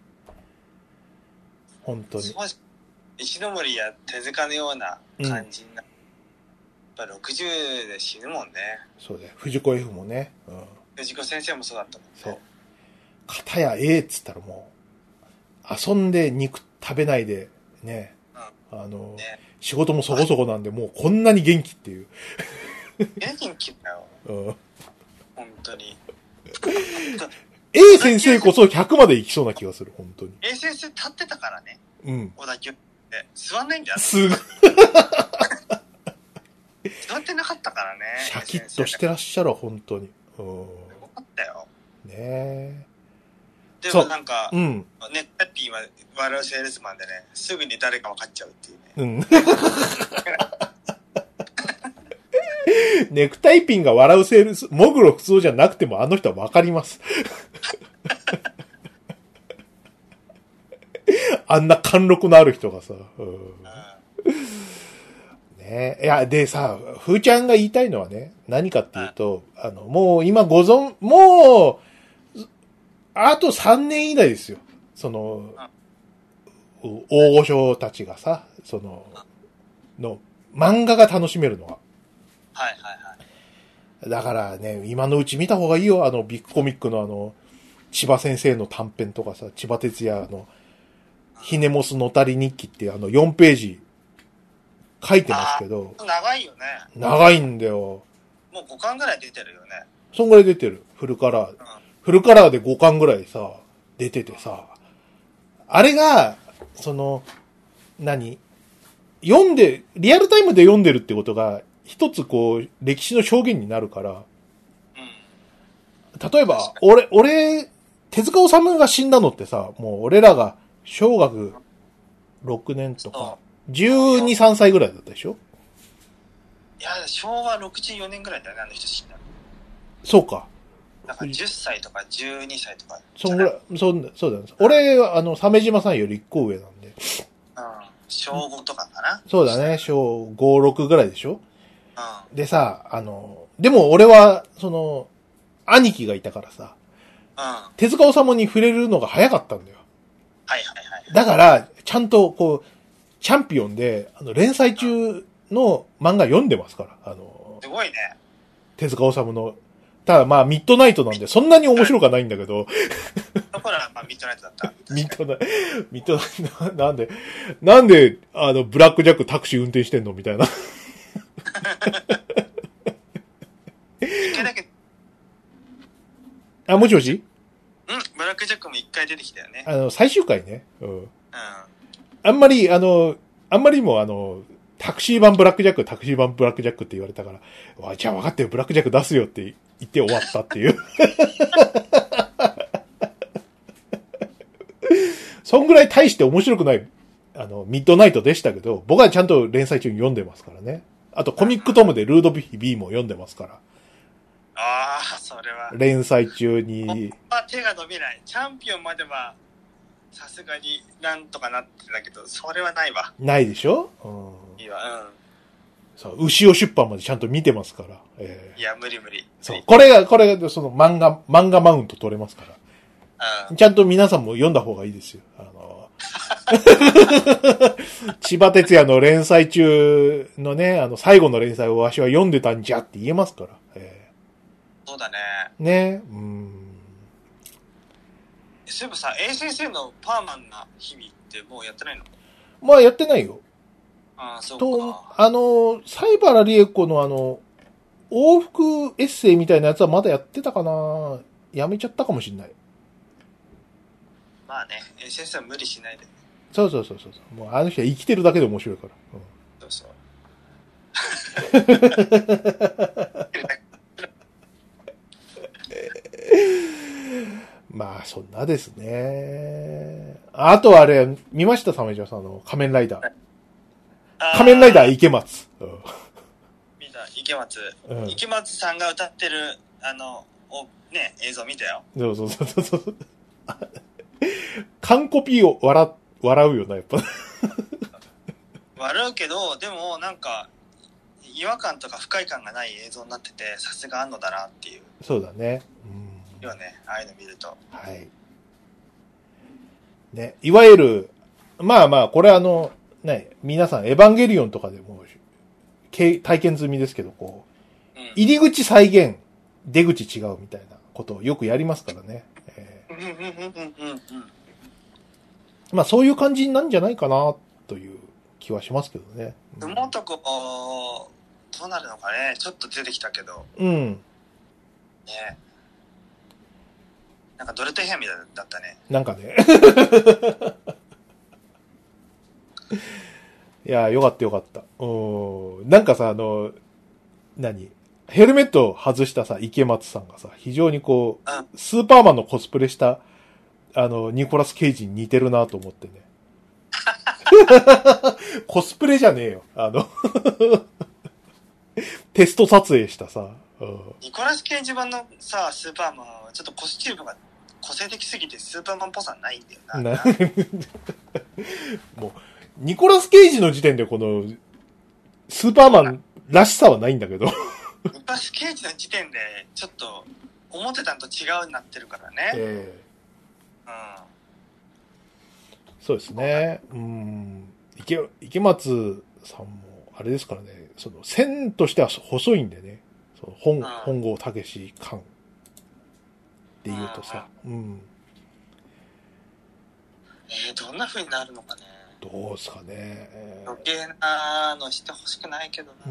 本当に。 石森や手塚のような感じになる。うん、やっぱろくじゅうで死ぬもんね。 そうだよ。藤子 F もね。うん。 藤子先生もそうだったもんね。 そう。片やええっつったらもう、遊んで肉食べないで、ね。うん、あの、ね、仕事もそこそこなんで、もうこんなに元気っていう。 元気だよ。うん。本当に。 A 先生こそひゃくまで行きそうな気がする、本当に。 A 先生立ってたからね。 うん。 小田急って。座んないんだよ。 すぐ。 座ってなかっからね。 シャキッとしてらっしゃる、本当に。うん。よかったよ。 ねえ。 でもなんか、 うん。 ネクタイピンは笑うセールスマンでね、すぐに誰か分かっちゃうっていうね。 うん。ネクタイピンが笑うセールス、モグロ普通じゃなくてもあの人は分かります。あんな貫禄のある人がさ。うん、ねえ。いや、でさ、ふーちゃんが言いたいのはね、何かっていうと、あの、もう今ご存、もう、あとさんねん以内ですよ。その、大御所たちがさ、その、の、漫画が楽しめるのは。 はいはいはい。 だからね、今のうち見た方がいいよ。あの、ビッグコミックのあの、千葉先生の短編とかさ、千葉哲也の、ひねもすのたり日記っていうあのよんページ書いてますけど。 長いよね。 長いんだよ。 もうごかんぐらい出てるよね。 そんぐらい出てる。フルカラー。うん、フルカラーでごかんぐらいさ、出ててさ。あれが、その、何読んで、リアルタイムで読んでるってことが、一つこう、歴史の証言になるから。うん、例えば、俺、俺、手塚治虫が死んだのってさ、もう俺らが、小学ろくねんとか、じゅうに、さんさいぐらいだったでしょ？ いや、昭和ろくじゅうよねんぐらいだよね、あの人死んだの。 そうか。 なんかじゅっさいとかじゅうにさいとか。 そんぐらい、そんそうだね。俺は、あの、鮫島さんよりいっこ上なんで。 うん。小ごとかかな？ そうだね、小ご、ろくぐらいでしょ？ うん。 でさ、あの、でも俺は、その、兄貴がいたからさ、 うん。 手塚治虫に触れるのが早かったんだよ。 はいはいはい。 だから、ちゃんと、こう、チャンピオンで、あの、連載中の漫画読んでますから。あの、 すごいね。 手塚治虫の。ただまあ、ミッドナイトなんで、そんなに面白くはないんだけど。 だから、まあ、ミッドナイトだった。 ミッドナイト、ミッドナイト、なんで、なんで、あの、ブラックジャックタクシー運転してんのみたいな。 一回だけ。 あ、もしもし？ うん、ブラックジャックも一回出てきたよね。 あの、最終回ね。うん。うん。 あんまり、あの、あんまりもあの、タクシー版ブラックジャック、タクシー版ブラックジャックって言われたから、わ、じゃあ分かってよ、ブラックジャック出すよって言って終わったっていう。そんぐらい大して面白くない、あの、ミッドナイトでしたけど、僕はちゃんと連載中に読んでますからね。あとコミックトムでルードビヒ B も読んでますから。 ああ、それは。 連載中に。 あ、手が伸びない。チャンピオンまでは、さすがになんとかなってたけど、それはないわ。 ないでしょ？うん。 いいわ、うん。 そう、牛尾出版までちゃんと見てますから。えー、いや、無理無理。 そう。これが、これが、その漫画、漫画マウント取れますから。うん。ちゃんと皆さんも読んだ方がいいですよ。あの、千葉哲也の連載中のね、あの、最後の連載をわしは読んでたんじゃって言えますから。えーそうだね。 ね、うん。 そういえばさ、A 先生のパーマンな日々ってもうやってないの？ まあやってないよ。 ああ、そうと、 か。 あの、西原理恵子のあの、往復エッセイみたいなやつはまだやってたかな。やめちゃったかもしんない。 まあね、A 先生は無理しないで。 そうそうそうそう。もうあの人は生きてるだけで面白いから。うん、 そうそう。 まあ、そんなですね。あとはあれ、見ました鮫島さんの仮面ライダー。仮面ライダー池松。うん、 見た、池松、 うん。池松さんが歌ってる、あの、おね、映像見たよ。 そうそうそうそう。完コピーを笑、笑うよな、やっぱ。 笑うけど、でもなんか、違和感とか不快感がない映像になってて、さすがあんのだなっていう。 そうだね。 うん。よね、ああいうの見ると。 はい。ね、いわゆる、まあまあ、これあの、ね、皆さん、エヴァンゲリオンとかでも、体験済みですけど、こう、うん、入り口再現、出口違うみたいなことをよくやりますからね。えー、まあ、そういう感じなんじゃないかな、という気はしますけどね。 うん、もっとこう、どうなるのかね、ちょっと出てきたけど。 うん。 ね。なんかドルテヘアみたいだったね。 なんかね。いや、よかったよかった。うん。なんかさ、あの、何ヘルメットを外したさ、池松さんがさ、非常にこう、スーパーマンのコスプレした、あの、ニコラス・ケイジに似てるなと思ってね。コスプレじゃねえよ。あの、テスト撮影したさ。 うん、ニコラス・ケイジ版のさ、スーパーマンはちょっとコスチュームが個性的すぎてスーパーマンっぽさないんだよな。なもう、ニコラス・ケイジの時点でこの、スーパーマンらしさはないんだけど。 ニコラス・ケイジの時点で、ちょっと、思ってたのと違うになってるからね。えー、うん。 そうですね。うん。池、池松さんも、あれですからね、その、線としては細いんでね。その本、うん、本郷武史館って言うとさ、うん。うん、 えー、どんな風になるのかね。 どうですかね。 余計なのしてほしくないけどな。 うん。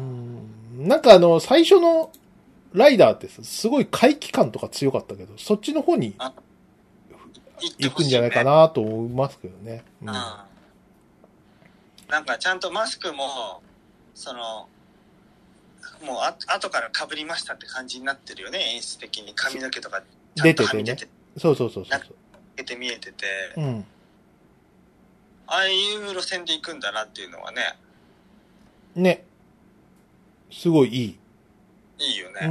なんかあの、最初のライダーってすごい怪奇感とか強かったけど、そっちの方に行くんじゃないかなと思いますけどね。うん。うん、 なんかちゃんとマスクも、その、もうあ後から被りましたって感じになってるよね、演出的に。髪の毛とかちゃんとはみ出てて。 ね、そうそうそうそう。 出て見えてて。 うん。 ああいう路線で行くんだなっていうのはね。 ね。すごいいい。 いいよね。 うん。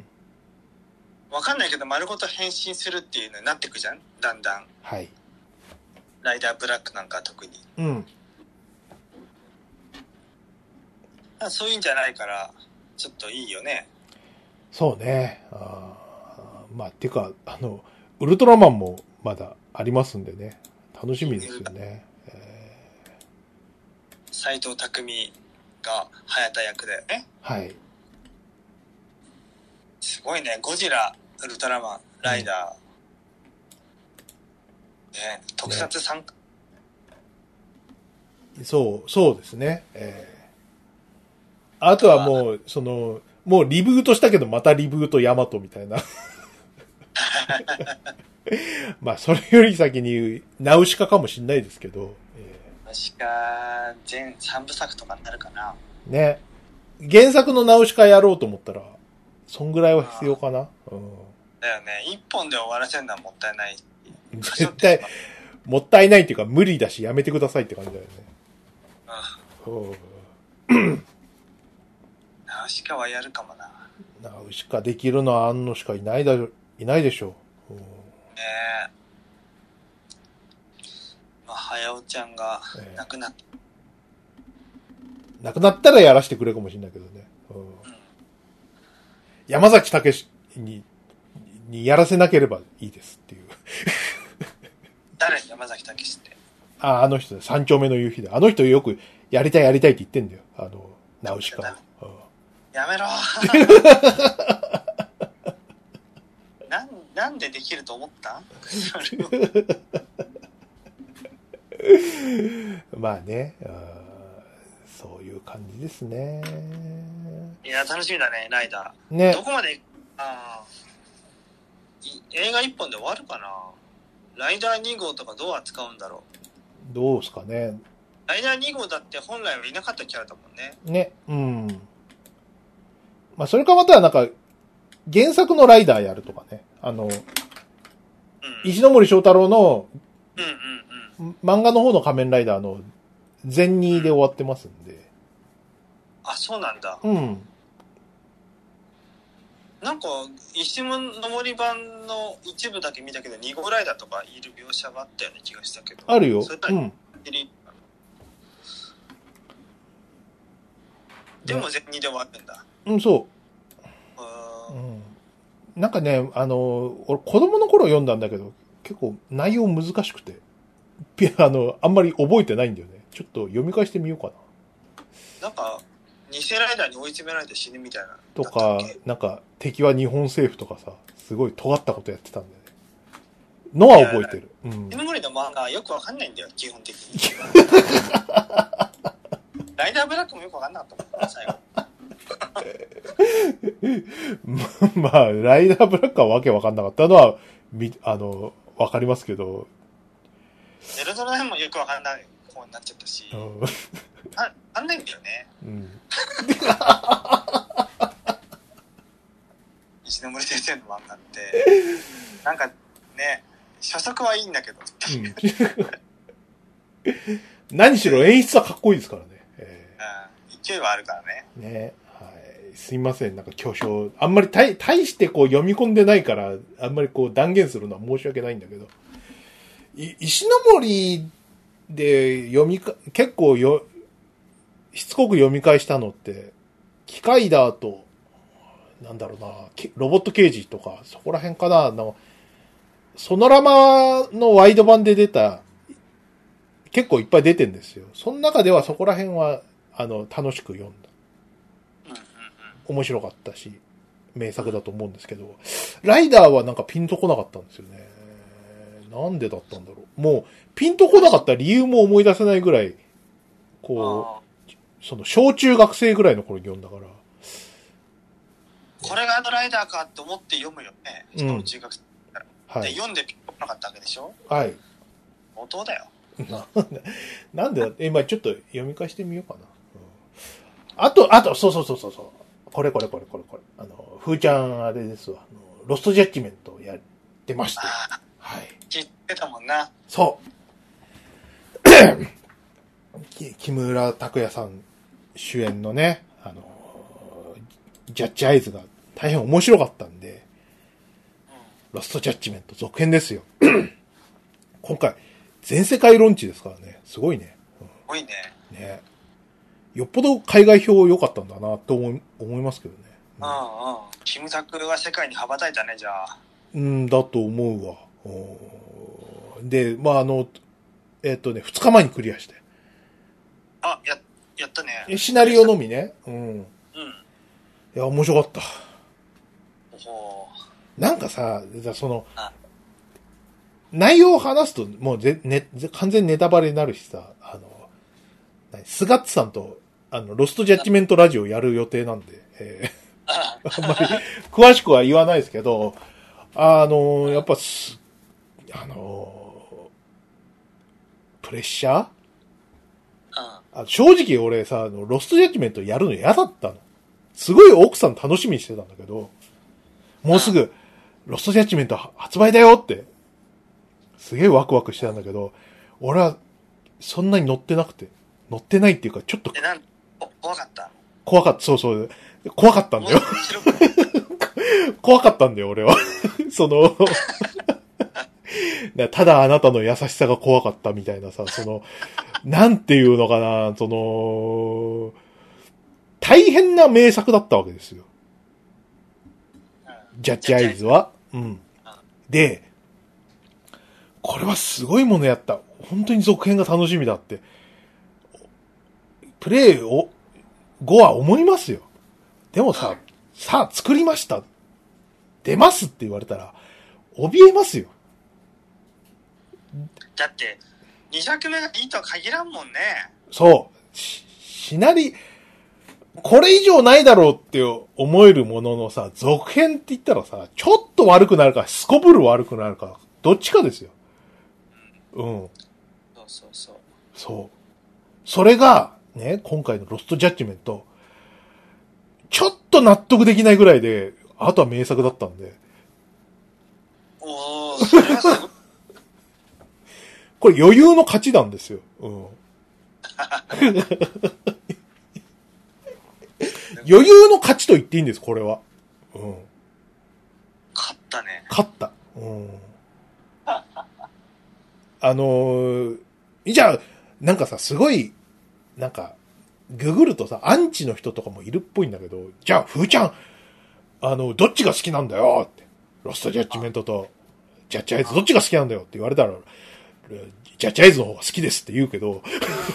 わかんないけど丸ごと変身するっていうのになってくじゃん、だんだん。 はい。 ライダーブラックなんか特に。 うん。 そういうんじゃないから、ちょっといいよね。 そうね。あまあ、てか、あの、ウルトラマンもまだありますんでね。楽しみですよね。 斎藤工が早田役でね。 はい。 すごいね。ゴジラ、ウルトラマン、ライダー。ね、特撮参加、 ね。そう、そうですね。えー、あとはもう、その、もうリブートしたけどまたリブートヤマトみたいな。まあ、それより先にナウシカかもしれないですけど。 ナウシカ全三部作とかになるかな。 ね。原作のナウシカやろうと思ったら、そんぐらいは必要かな。うん、だよね。一本で終わらせるのはもったいない。 絶対、もったいないっていうか無理だしやめてくださいって感じだよね。 うん。ナウシカはやるかもな。 ナウシカできるのはあんのしかいないだ、いないでしょう。うん、ねえ。まあ、早尾ちゃんが亡くなって、えー。亡くなったらやらせてくれるかもしれないけどね。うんうん、山崎武に、にやらせなければいいですっていう。 誰山崎武って。 あ、あの人で、三丁目の夕日で。あの人よくやりたいやりたいって言ってんだよ。あの、ナウシカ。うん、 やめろなん、なんでできると思ったまあねあ、そういう感じですね。 いや、楽しみだね、ライダー。 ね。 どこまで、あ映画一本で終わるかな。ライダーに号とかどう扱うんだろう。どうですかね。 ライダーに号だって本来はいなかったキャラだもんね。 ね、うん。まあ、それかまたはなんか、原作のライダーやるとかね。あの、うん、石ノ森章太郎の、 うんうんうん、 漫画の方の仮面ライダーの前にで終わってますんで、うん。 あ、そうなんだ。 うん。 なんか、石ノ森版の一部だけ見たけど、に号ライダーとかいる描写があったような気がしたけど。 あるよ。うん。 でも前にで終わってんだ。 うん、そう。うん。なんかね、あの、俺子供の頃読んだんだけど、結構内容難しくて、あの、あんまり覚えてないんだよね。ちょっと読み返してみようかな。なんか、偽ライダーに追い詰められて死ぬみたいな。 とか、なんか、敵は日本政府とかさ、すごい尖ったことやってたんだよね。のは覚えてる。うん。 石ノ森の漫画よくわかんないんだよ、基本的に。ライダーブラックもよくわかんなかったもん、最後。 まあ、ライダーブラックはわけわかんなかったのは、み、あの、わかりますけど。 エルドラ編もよくわかんない方になっちゃったし。うん、あ、あんないんだよね。うん。 生の漫画って、なんかね、初速はいいんだけどっていう、うん、 何しろ演出はかっこいいですからね。 えー、うん、勢いはあるからね。 ね、はい。すいません、なんか巨匠、あんまり大、大してこう読み込んでないから、あんまりこう断言するのは申し訳ないんだけど、い石森で読みか、結構よ、しつこく読み返したのって、機械だと、なんだろうな、ロボット刑事とか、そこら辺かな、の、ソノラマのワイド版で出た、結構いっぱい出てんですよ。その中ではそこら辺は、あの、楽しく読んだ。面白かったし、名作だと思うんですけど、ライダーはなんかピンとこなかったんですよね。なんでだったんだろう。もう、ピンとこなかった理由も思い出せないぐらい、こう、その、小中学生ぐらいの頃に読んだから。 これがあのライダーかと思って読むよね。小中学生から、うん。はい。で、読んでピンとこなかったわけでしょ？ はい。 音だよ。 なんでだって、今ちょっと読み返してみようかな。うん、あと、あと、そうそうそうそうそう。これこれこれこれこれ。あの、ふーちゃんあれですわ。あのロストジャッジメントをやってまして。はい。 知ってたもんな。 そう。木村拓哉さん主演のね、あの、ジャッジアイズが大変面白かったんで、うん、ロストジャッジメント続編ですよ。今回、全世界ローンチですからね。すごいね。 うん、すごいね。 ね。よっぽど海外票良かったんだなと思い、思いますけどね。 うんうん。キムタクは世界に羽ばたいたね、じゃあ。 うん、だと思うわ。で、まあ、あの、えっとね、二日前にクリアして。 あ、や、やったね。 シナリオのみね。うん。うん。いや、面白かった。 ほう。なんかさ、その、内容を話すと、もうぜ、ね、完全にネタバレになるしさ、あの、スガッツさんと、あの、ロストジャッジメントラジオやる予定なんで、えー、あんまり、詳しくは言わないですけど、あの、やっぱす、あの、プレッシャーあ正直俺さ、ロストジャッジメントやるの嫌だったの。すごい奥さん楽しみにしてたんだけど、もうすぐ、ロストジャッジメント発売だよって、すげえワクワクしてたんだけど、俺は、そんなに乗ってなくて、乗ってないっていうか、ちょっと、 え、なん、怖かった怖かった、そうそう、怖かったんだよ。怖かったんだよ、俺は。その、ただあなたの優しさが怖かったみたいなさ、その、なんていうのかな、その、大変な名作だったわけですよ。ジャッジアイズは。うん。で、これはすごいものやった。本当に続編が楽しみだって。プレイを、後は思いますよ。でもさ、さあ作りました。出ますって言われたら、怯えますよ。 だって、にひゃくめがいいとは限らんもんね。 そう。し、しなり、これ以上ないだろうって思えるもののさ、続編って言ったらさ、ちょっと悪くなるか、すこぶる悪くなるか、どっちかですよ。うん。うん、 そうそうそう。 そう。それが、ね、今回のロストジャッジメント、ちょっと納得できないぐらいで、あとは名作だったんで。 おー、それはすごい。 これ余裕の勝ちなんですよ。うん。余裕の勝ちと言っていいんです、これは。うん。 勝ったね。 勝った。うん。あのー、じゃあ、なんかさ、すごい、なんか、ググるとさ、アンチの人とかもいるっぽいんだけど、じゃあ、ふーちゃん、あの、どっちが好きなんだよって。ロストジャッジメントと、ジャッジアイズどっちが好きなんだよって言われたら、ジャッジアイズの方が好きですって言うけど。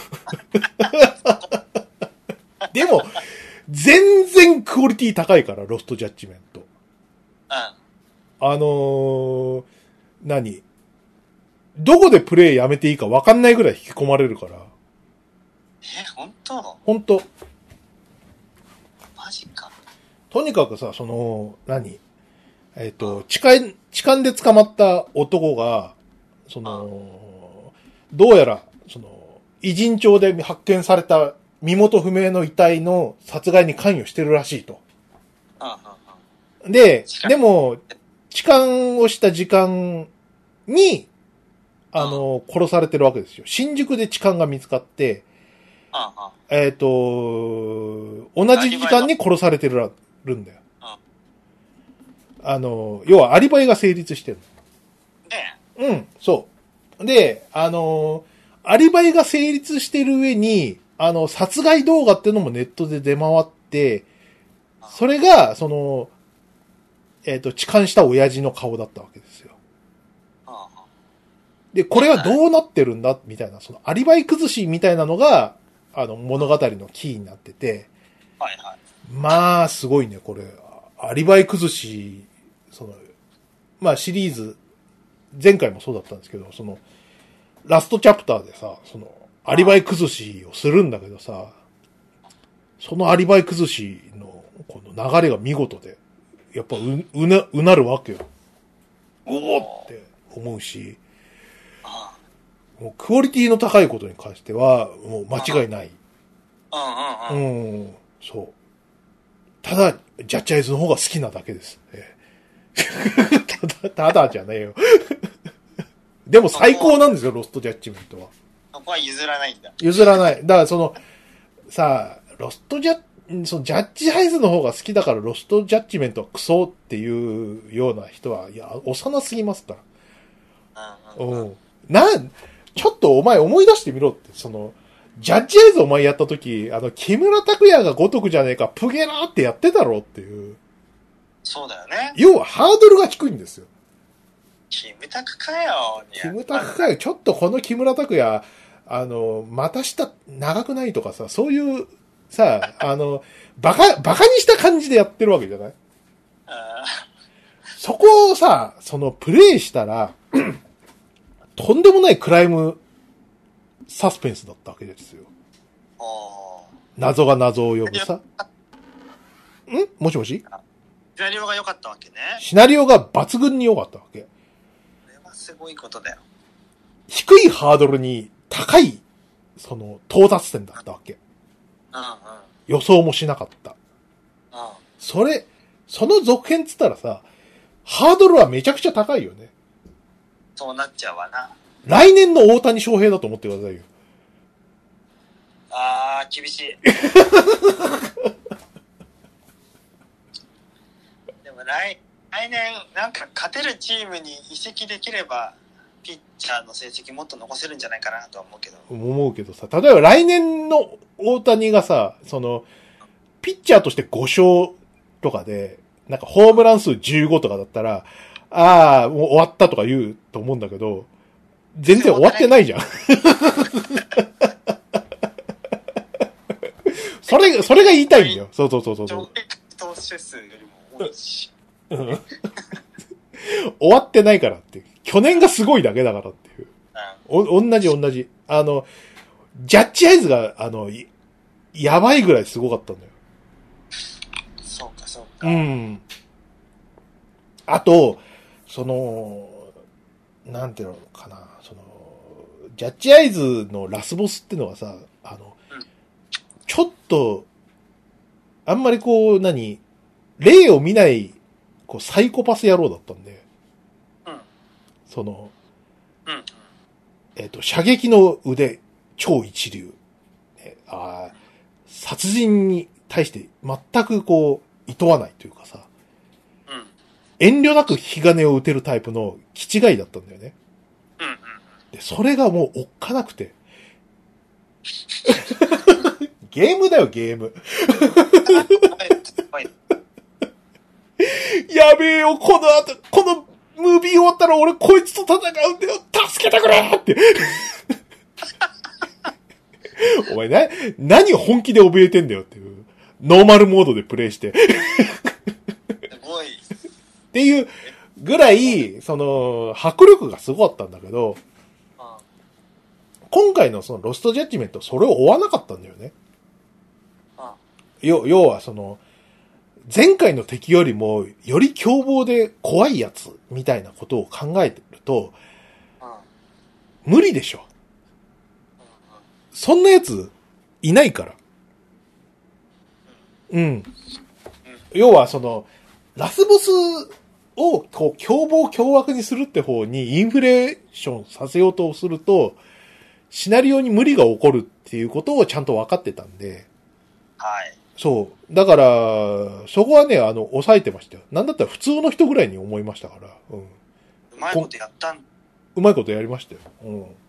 でも、全然クオリティ高いから、ロストジャッジメント。うん。 あのー、何どこでプレイやめていいか分かんないぐらい引き込まれるから。 え、本当？ 本当。 マジか。 とにかくさ、その、何えっと、痴漢、痴漢で捕まった男が、その、どうやら、その、偉人町で発見された身元不明の遺体の殺害に関与してるらしいと。 で、でも、痴漢をした時間に、あの、殺されてるわけですよ。新宿で痴漢が見つかって、えっと、同じ時間に殺されてるんだよ。あの、要はアリバイが成立してる。 ねうん、そう。で、あの、アリバイが成立してる上に、あの、殺害動画っていうのもネットで出回って、それが、その、えっと、痴漢した親父の顔だったわけですよ。で、これはどうなってるんだみたいな、そのアリバイ崩しみたいなのが、あの、物語のキーになってて、 はいはい。 まあ、すごいね、これ。アリバイ崩し、その、まあシリーズ、前回もそうだったんですけど、その、ラストチャプターでさ、その、アリバイ崩しをするんだけどさ、そのアリバイ崩しの、この流れが見事で、やっぱう、うな、うなるわけよ。おおって思うし、もうクオリティの高いことに関しては、もう間違いない。 うんうんうん。 うん、そう。ただ、ジャッジアイズの方が好きなだけです。ええ、ただ、ただじゃねえよ。でも最高なんですよ、ロストジャッジメントは。 そこは譲らないんだ。 譲らない。だからその、さあ、ロストジャッ、そのジャッジアイズの方が好きだからロストジャッジメントはクソっていうような人は、いや、幼すぎますから。うん。なん、ちょっとお前思い出してみろって、その、ジャッジアイズお前やったとき、あの、木村拓哉が如くじゃねえか、プゲラーってやってたろっていう。 そうだよね。 要はハードルが低いんですよ。 キムタクかよ。 キムタクかよ。ちょっとこの木村拓哉、あの、股下長くないとかさ、そういう、さ、あの、バカ、バカにした感じでやってるわけじゃない？そこをさ、その、プレイしたら、とんでもないクライムサスペンスだったわけですよ。謎が謎を呼ぶさ。ん？もしもし？ シナリオが良かったわけね。 シナリオが抜群に良かったわけ。 これはすごいことだよ。 低いハードルに高い、その、到達点だったわけ。 うんうん、 予想もしなかった。 うん、 それ、その続編つったらさ、ハードルはめちゃくちゃ高いよね。 そうなっちゃうわな。 来年の大谷翔平だと思ってくださいよ。 あー、厳しい。でも来、来年、なんか勝てるチームに移籍できれば、ピッチャーの成績もっと残せるんじゃないかなとは思うけど。 思うけどさ、例えば来年の大谷がさ、その、ピッチャーとしてご勝とかで、なんかホームラン数じゅうごとかだったら、ああ、もう終わったとか言うと思うんだけど、全然終わってないじゃん。それ、それが言いたいんだよ。そうそうそうそう。 上投手数よりも多いし。 終わってないからって。去年がすごいだけだからっていう。お、同じ同じ。あの、ジャッジアイズが、あの、やばいぐらいすごかったんだよ。 そうか、そうか。 うん。あと、その、なんていうのかな、その、ジャッジアイズのラスボスってのはさ、あの、うん、ちょっと、あんまりこう、何、例を見ない、こう、サイコパス野郎だったんで、うん、その、うん、えっと、射撃の腕、超一流。ね、あ、殺人に対して全くこう、厭わないというかさ、うん、遠慮なく引き金を打てるタイプの気違いだったんだよね。うんうん、で、それがもうおっかなくて。ゲームだよ、ゲーム。やべえよ、この後、このムービー終わったら俺こいつと戦うんだよ、助けてくれって。お前な、何本気で怯えてんだよっていう。ノーマルモードでプレイして。 すごい。 っていうぐらい、その、迫力がすごかったんだけど、今回のそのロストジャッジメント、それを追わなかったんだよね。要、要はその、前回の敵よりも、より凶暴で怖いやつ、みたいなことを考えてると、無理でしょ。そんなやつ、いないから。うん。要はその、 ラスボスをこう凶暴凶悪にするって方にインフレーションさせようとすると、シナリオに無理が起こるっていうことをちゃんと分かってたんで。 はい。 そう。だから、そこはね、あの、抑えてましたよ。なんだったら普通の人ぐらいに思いましたから。うん。うまいことやったんうまいことやりましたよ。うん。いいね。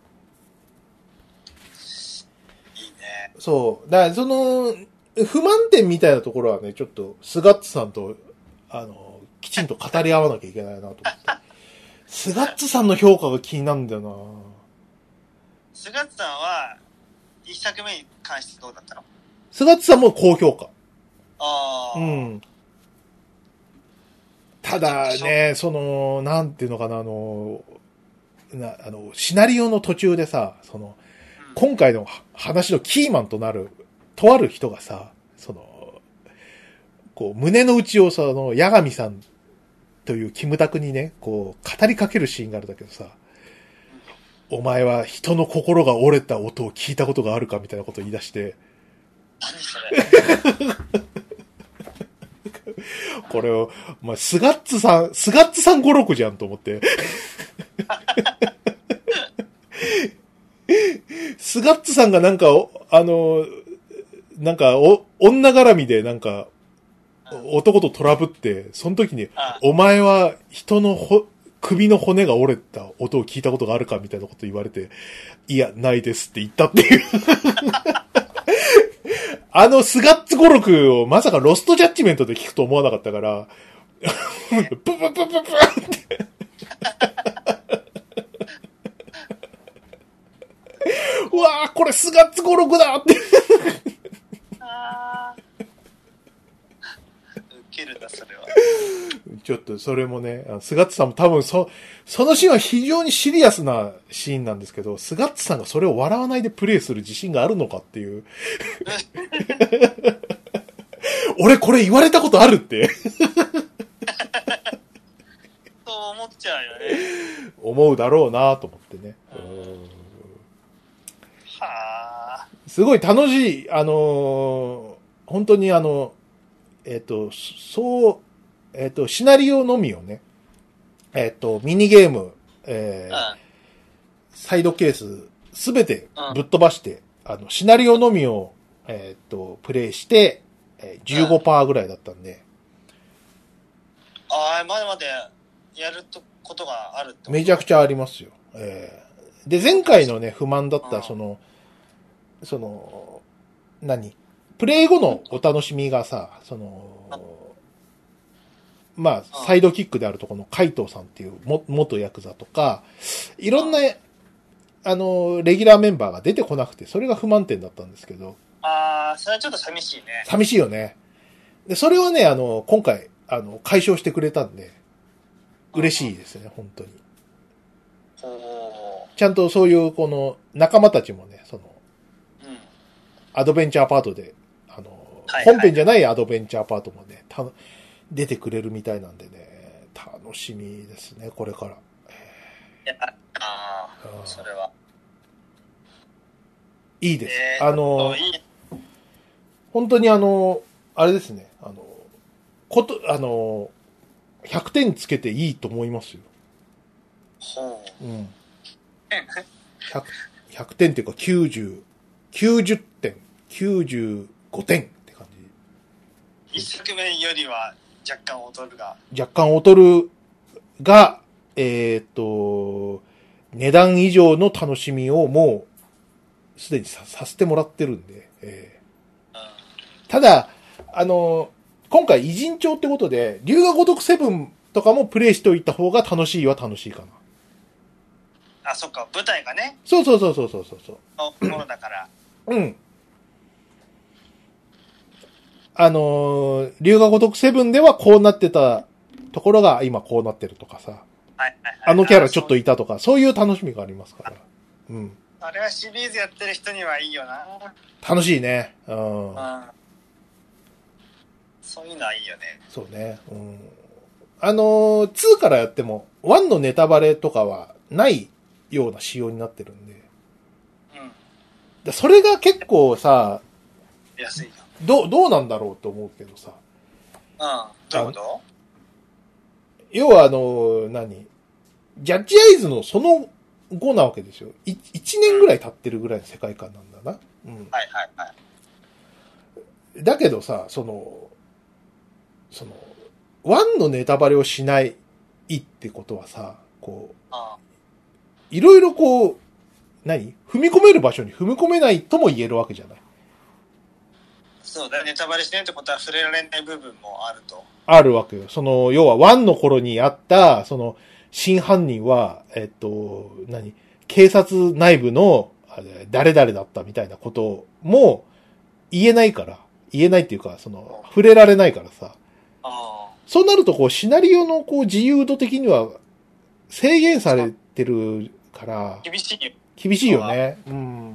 そう。だからその、不満点みたいなところはね、ちょっと、スガッツさんと、あの、きちんと語り合わなきゃいけないなと思って。スガッツさんの評価が気になるんだよな。 スガッツさんは、一作目に関してどうだったの？ スガッツさんも高評価。 ああ。 うん。ただね、その、なんていうのかな、あの、な、あの、シナリオの途中でさ、その、うん、今回の話のキーマンとなる、とある人がさ、その、こう、胸の内をさ、あの、八神さんというキムタクにね、こう、語りかけるシーンがあるんだけどさ、うん、お前は人の心が折れた音を聞いたことがあるかみたいなことを言い出して、 何それこれを、まあ、スガッツさん、スガッツさん語録じゃんと思って。スガッツさんがなんか、あの、なんか、お、女絡みでなんか、男とトラブって、その時に、お前は人のほ首の骨が折れた音を聞いたことがあるかみたいなこと言われて、いや、ないですって言ったっていう。あのスガッツ語録をまさかロストジャッジメントで聞くと思わなかったから、ブブブブブって。うわー、これスガッツ語録だって。 あー。ウケるな、それは。 ちょっとそれもね、スガッツさんも多分そ、そのシーンは非常にシリアスなシーンなんですけど、スガッツさんがそれを笑わないでプレイする自信があるのかっていう。俺これ言われたことあるって。 そう思っちゃうよね。 思うだろうなと思ってね。うん、 はあ。 すごい楽しい、あのー、本当にあの、えっと、そう、えっと、シナリオのみをね、えっと、ミニゲーム、えーうん、サイドケース、すべてぶっ飛ばして、うん、あの、シナリオのみを、えっと、プレイして、じゅうごパーセント ぐらいだったんで。うん、 ああ、まだまだやることがあるってこと？ めちゃくちゃありますよ。えー、で、前回のね、不満だった、その、うん、その、何？プレイ後のお楽しみがさ、その、まあ、サイドキックであるとこの海藤さんっていうも元ヤクザとか、いろんな、あの、レギュラーメンバーが出てこなくて、それが不満点だったんですけど。 ああ、それはちょっと寂しいね。 寂しいよね。で、それをね、あの、今回、あの、解消してくれたんで、嬉しいですね、本当に。ちゃんとそういう、この、仲間たちもね、その、うん、アドベンチャーパートで、あの、はいはい、本編じゃないアドベンチャーパートもね、た出てくれるみたいなんでね、楽しみですね、これから。いや、ああ、それは。 いいです。えー、あの、いい本当にあの、あれですね、あの、こと、あの、ひゃくてんつけていいと思いますよ。 ほう。うん。 ひゃく、ひゃくてんっていうかきゅうじゅう、きゅうじゅってん、きゅうじゅうごてんって感じ。一作目よりは若干劣るが。 若干劣るが、えー、っと、値段以上の楽しみをもうすでに さ, させてもらってるんで、えーうん、ただ、あの、今回偉人帳ってことで、龍が如くセブンとかもプレイしておいた方が楽しいは楽しいかな。 あ、そっか、舞台がね。 そうそうそうそうそうそう。 ものだから。 うん。あのー、龍が如くセブンではこうなってたところが今こうなってるとかさ。 はいはいはい、 あのキャラちょっといたとか、そういう楽しみがありますから。うん。 あれはシリーズやってる人にはいいよな。 楽しいね。うん。うん、 そういうのはいいよね。 そうね。うん。あのー、ツーからやっても、ワンのネタバレとかはないような仕様になってるんで。うん。それが結構さ、 安いよ。 ど、どうなんだろうと思うけどさ。 うん。どういうこと？ 要はあの、何ジャッジアイズのその後なわけですよ。い一年ぐらい経ってるぐらいの世界観なんだな。うん。 はいはいはい。 だけどさ、その、その、ワンのネタバレをしないってことはさ、こう、 ああいろいろこう、何踏み込める場所に踏み込めないとも言えるわけじゃない。 そうだよ。ネタバレしてないってことは触れられない部分もあると。 あるわけよ。その、要はワンの頃にあった、その、真犯人は、えっと、何警察内部の、誰々だったみたいなことも言えないから、言えないっていうか、その、触れられないからさ。 あそうなると、こう、シナリオのこう、自由度的には制限されてるから、 厳しいよ。 厳しいよね。うん。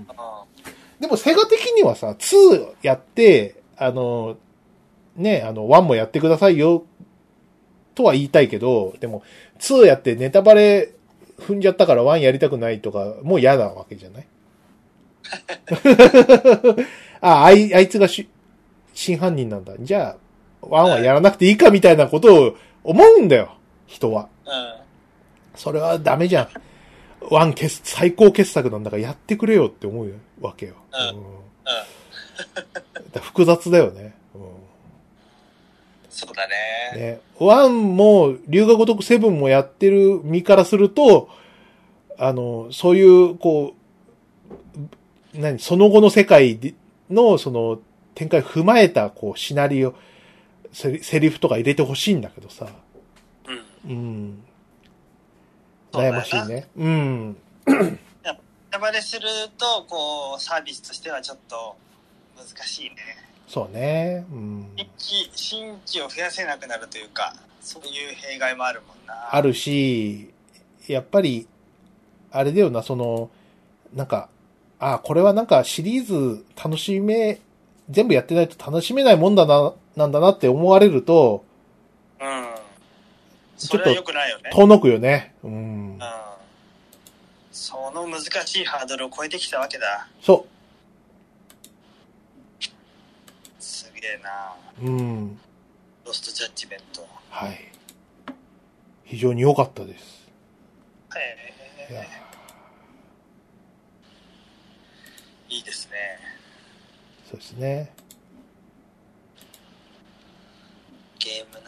あでも、セガ的にはさ、ツーやって、あの、ね、あの、ワンもやってくださいよ、とは言いたいけど、でも、ツーやってネタバレ踏んじゃったからワンやりたくないとか、もう嫌なわけじゃないあ、あい、あいつがし真犯人なんだ。じゃあ、ワンはやらなくていいかみたいなことを思うんだよ、人は。 うん。 それはダメじゃん。ワン傑、最高傑作なんだからやってくれよって思うわけよ。 うん。うん。 だ複雑だよね。うん、 そうだね。 ね。ワンも、龍が如くセブンもやってる身からすると、あの、そういう、こう、何、その後の世界の、その、展開を踏まえた、こう、シナリオ、セリ、セリフとか入れてほしいんだけどさ。 うん。 うん。悩ましいね。うん。 ネタバレすると、こう、サービスとしてはちょっと難しいね。 そうね。うん。 新規、新規を増やせなくなるというか、そういう弊害もあるもんな。 あるし、やっぱり、あれだよな、その、なんか、あ、これはなんかシリーズ楽しめ、全部やってないと楽しめないもんだな、なんだなって思われると、 うん。それは良くないよね。 遠のくよね。うん。うん。 その難しいハードルを超えてきたわけだ。 そう。 すげえな。 うん。 ロストジャッジメント。 はい。非常に良かったです。 へえ。いやいいですね。 そうですね。 ゲームな。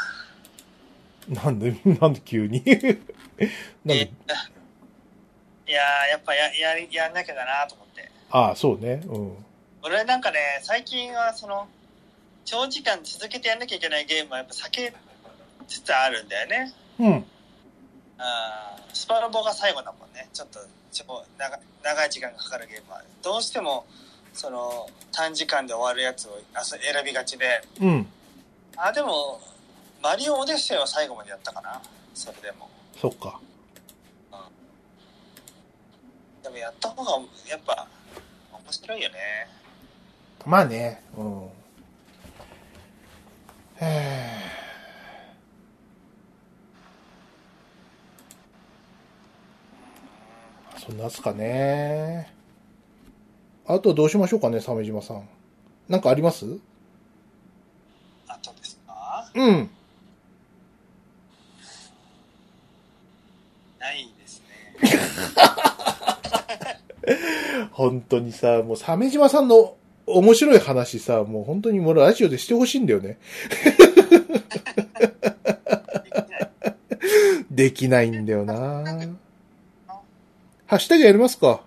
なんで、なんで急になんで、 えいやー、やっぱや、や、やんなきゃだなと思って。 ああ、そうね。うん。 俺なんかね、最近はその、長時間続けてやんなきゃいけないゲームはやっぱ避けつつあるんだよね。 うん。 あスパロボが最後だもんね。ちょっと、ちょ長、長い時間がかかるゲームは。どうしても、その、短時間で終わるやつを選びがちで。 うん。 あ、でも、マリオオデッセイは最後までやったかな。それでも。 そっか。 うん。でもやった方が、やっぱ、面白いよね。 まあね。うん。へー。そんなやつかね。あとどうしましょうかね、鮫島さん。なんかあります？ あとですか？ うん。 ないですね。 本当にさ、もう鮫島さんの面白い話さ、もう本当にもうラジオでしてほしいんだよね。できないんだよな。ハッシュタグやりますか。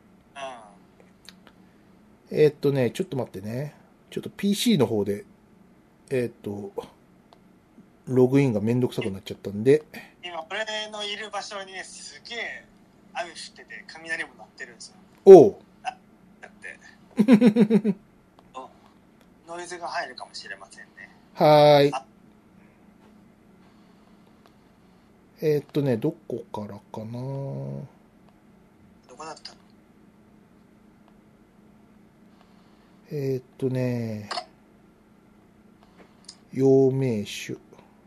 うん、えー、っとね、ちょっと待ってね。ちょっと ピーシー の方で、えー、っと、ログインがめんどくさくなっちゃったんで。 今、俺のいる場所にね、すげえ雨降ってて、雷も鳴ってるんですよ。 おう。 あ、だって。ノイズが入るかもしれませんね。 はーい。えー、っとね、どこからかな。どこだったの？ えー、っとね、陽明酒。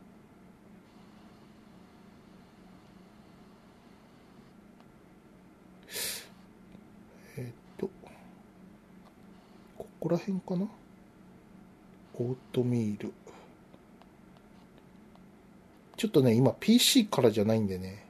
えー、っと、ここら辺かな。オートミール。 ちょっとね、今 ピーシー からじゃないんでね。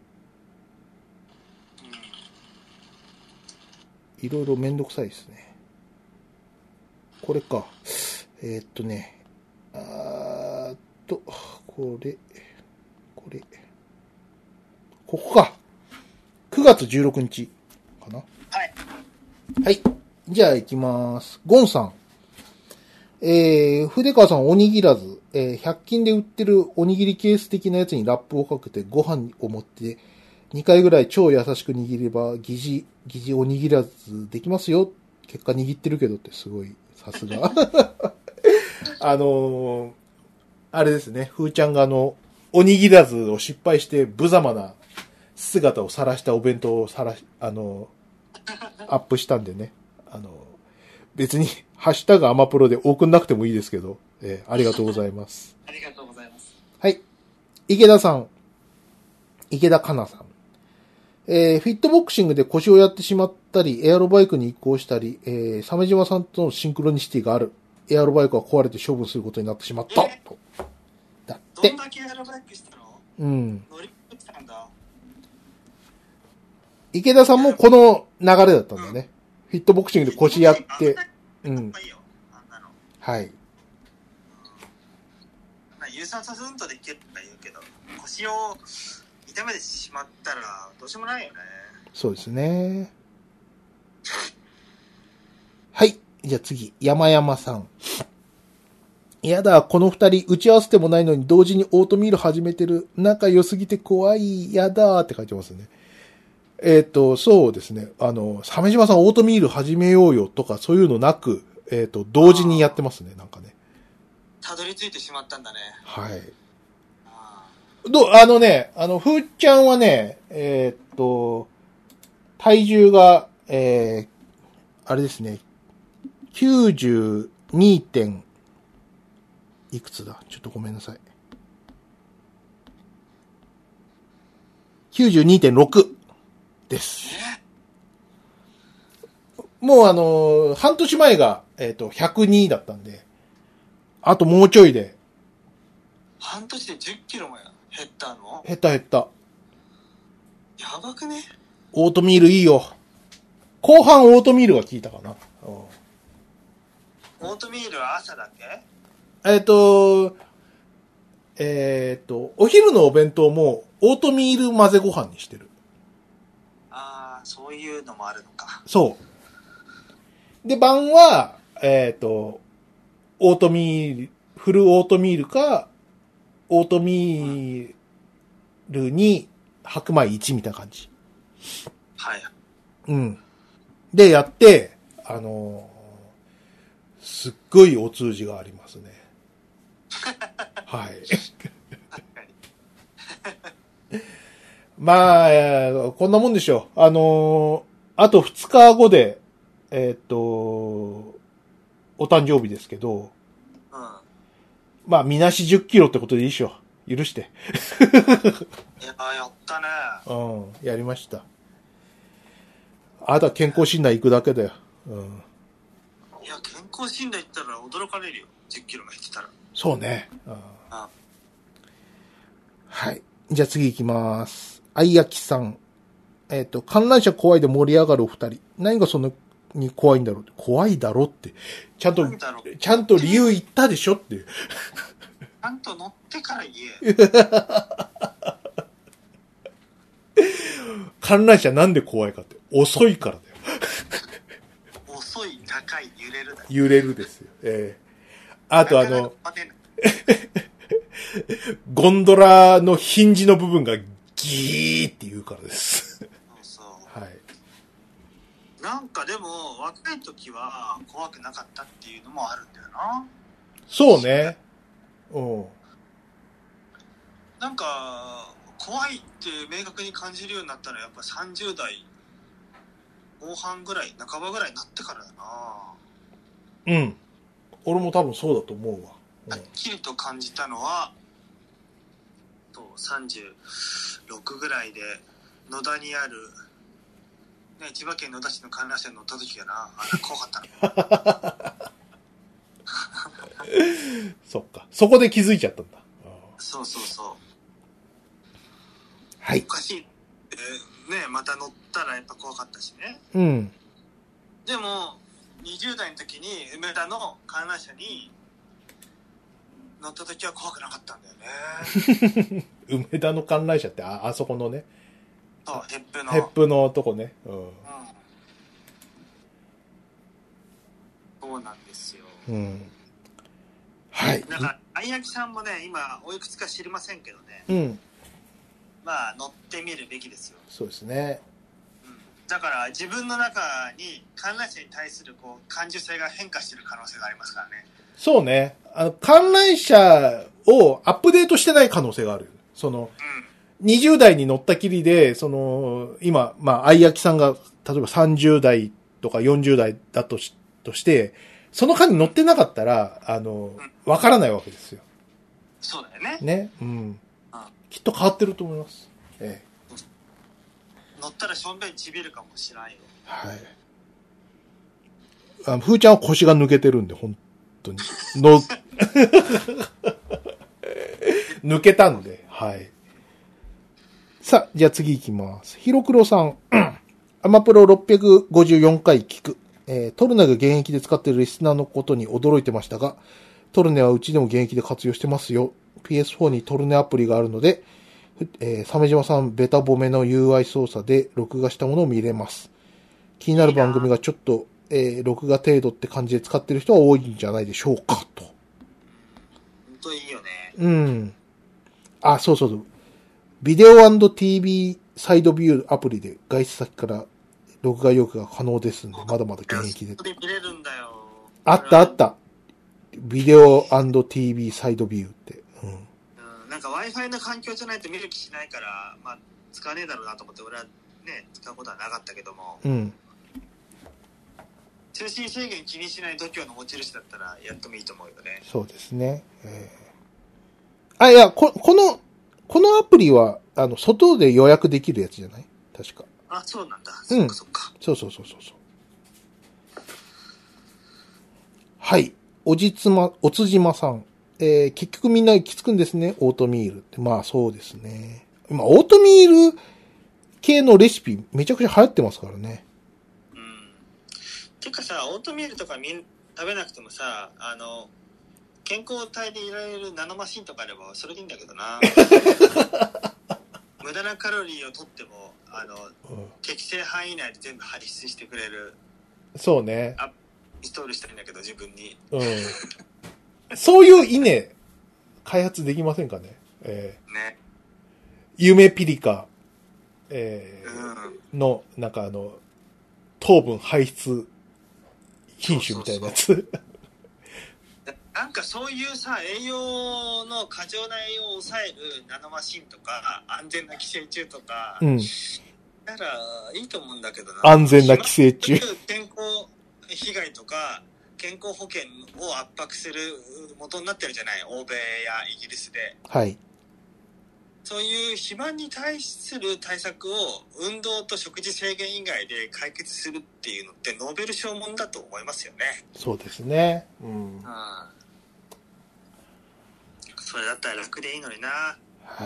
いろいろめんどくさいですね。これか。えー、っとね。あーっと、これ、これ。ここか。くがつじゅうろくにちかな。はい。はい。じゃあ行きます。ゴンさん。えー、筆川さんおにぎらず、えー、ひゃく均で売ってるおにぎりケース的なやつにラップをかけてご飯を持ってにかいぐらい超優しく握れば疑似、疑似おにぎらずできますよ。結果握ってるけどってすごい、さすが。あのー、あれですね、ふーちゃんがあの、おにぎらずを失敗して無様な姿を晒したお弁当をさらし、あのー、アップしたんでね。あのー、別に、ハッシュタグアマプロで送んなくてもいいですけど、えー、ありがとうございます。 ありがとうございます。 はい。池田さん。池田かなさん。えー、フィットボクシングで腰をやってしまったり、エアロバイクに移行したり、えー、鮫島さんとのシンクロニシティがある。エアロバイクは壊れて処分することになってしまった。と。だって。 どんだけエアロバイクしたの？ うん。 乗り越えたんだ。 池田さんもこの流れだったんだね。うん、フィットボクシングで腰やって、うん。はい。 有酸素運動でいけるとか言うけど、腰を痛めてしまったらどうしようもないよね。 そうですね。はい。じゃあ次、山山さん。やだ、この二人打ち合わせてもないのに同時にオートミール始めてる。仲良すぎて怖い。やだーって書いてますね。えっと、そうですね。あの、鮫島さんオートミール始めようよとかそういうのなく、えっと、同時にやってますね、なんかね。 たどり着いてしまったんだね。 はい。どう、あのね、あの、ふーちゃんはね、えー、っと、体重が、えー、あれですね、きゅうじゅうに. 点、いくつだ？ちょっとごめんなさい。きゅうじゅうにてんろく です。もうあの、半年前が、えー、っと、ひゃくにだったんで、あともうちょいで。 半年でじゅっキロも減ったの？ 減った減った。 やばくね？ オートミールいいよ。後半オートミールが効いたかな。うん、 オートミールは朝だけ？ えっと、えっと、お昼のお弁当もオートミール混ぜご飯にしてる。 ああ、そういうのもあるのか。 そう。で、晩は、えっと、オートミール、フルオートミールか、オートミールに白米いちみたいな感じ。 はい。 うん。で、やって、あのー、すっごいお通じがありますね。はい。まあ、こんなもんでしょう。あのー、あとふつかごで、えっと、お誕生日ですけど、 うん、 まあ、みなしじゅっキロってことでいいでしょ。許して。 いや、やったね。 うん、やりました。あとは健康診断行くだけだよ。うん。 いや、健康診断行ったら驚かれるよ。じゅっキロも減ってたら。 そうね。うん、 あはい。じゃあ次行きます。あいやきさん。えっと、観覧車怖いで盛り上がるお二人。何がそんなに怖いんだろうって。怖いだろって。ちゃんと、ちゃんと理由言ったでしょって。ちゃんと乗ってから言え。観覧車なんで怖いかって。遅いからだよ。 遅い、高い、揺れるだよ。 揺れるですよ。ええー。あとあの、ゴンドラのヒンジの部分がギーって言うからです。 そうそう。 はい。 なんかでも、若い時は怖くなかったっていうのもあるんだよな。 そうね。うん。 なんか、怖いって明確に感じるようになったのはやっぱさんじゅう代後半ぐらい、半ばぐらいになってからだな。 うん。俺も多分そうだと思うわ。 はっきりと感じたのは、さんじゅうろくぐらいで野田にある、ね、千葉県野田市の観覧車に乗った時がな、あれ怖かったの。 そっか。そこで気づいちゃったんだ。 そうそうそはい。 おかしいってね、また乗ったらやっぱ怖かったしね。 うん。 でも、にじゅう代の時に梅田の観覧車に乗った時は怖くなかったんだよね。 梅田の観覧車ってあ、あそこのね。 そう、ヘップの。 ヘップのとこね。うん。うん、 そうなんですよ。 うん。はい。 なんか、あいやきさんもね、今、おいくつか知りませんけどね。 うん。 まあ、乗ってみるべきですよ。 そうですね。 うん、だから、自分の中に観覧車に対するこう感受性が変化してる可能性がありますからね。 そうね。あの、観覧車をアップデートしてない可能性がある。その、うん、にじゅう代に乗ったきりで、その、今、まあ、あいやきさんが、例えばさんじゅう代とかよんじゅう代だとし、として、その間に乗ってなかったら、あの、わからないわけですよ。 そうだよね。 ね。うん。きっと変わってると思います。ええ。 乗ったらしょんべんちびるかもしらんよ。 はい。あの、ふーちゃんは腰が抜けてるんで、本当に。の、抜けたんで、はい。さあ、じゃあ次行きます。ひろくろさん。アマプロろっぴゃくごじゅうよんかい聞く。えー、トルネが現役で使っているリスナーのことに驚いてましたが、トルネはうちでも現役で活用してますよ。ピーエスフォー にトルネアプリがあるので、えー、鮫島さんベタ褒めの ユーアイ 操作で録画したものを見れます。気になる番組がちょっと、えー、録画程度って感じで使ってる人は多いんじゃないでしょうか、と。 本当いいよね。 うん。あ、そうそうそう。ビデオ &ティーブイ サイドビューアプリで外出先から録画録画が可能ですんで、まだまだ現役で。 で見れるんだよ。 あったあった。ビデオ &ティーブイ サイドビューって。うん。 うん、なんか Wi-Fi の環境じゃないと見る気しないから、まあ、使わねえだろうなと思って、俺はね、使うことはなかったけども。 うん。 通信制限気にしない度胸の持ち主だったらやってもいいと思うよね。 そうですね。えー、あ、いや、こ、この、このアプリは、あの、外で予約できるやつじゃない？確か。 あ、そうなんだ。 うん。 そっかそっか。 そうそうそうそうそう。はい。おじつま、おつじまさん。えー、結局みんな行き着くんですね。オートミールって。まあそうですね。今、オートミール系のレシピめちゃくちゃ流行ってますからね。 うん。てかさ、オートミールとかみん食べなくてもさ、あの、健康体でいられるナノマシンとかあればそれでいいんだけどな。無駄なカロリーを取ってもあの、うん、適正範囲内で全部排出してくれる。 そうね。 アインストールしたいんだけど自分に。 うん。そういう稲開発できませんかね。えー、 ね。 夢ピリカ、えーうん、のなんかあの糖分排出品種みたいなやつ。そうそうそうなんかそういうさ、栄養の過剰な栄養を抑えるナノマシンとか安全な寄生虫とか、うん、ならいいと思うんだけどな。 安全な寄生虫。 健康被害とか健康保険を圧迫する元になってるじゃない、欧米やイギリスで。 はい。 そういう肥満に対する対策を運動と食事制限以外で解決するっていうのってノーベル賞もんだと思いますよね。 そうですね。うん。うん、 それだったら楽でいいのにな。 はい。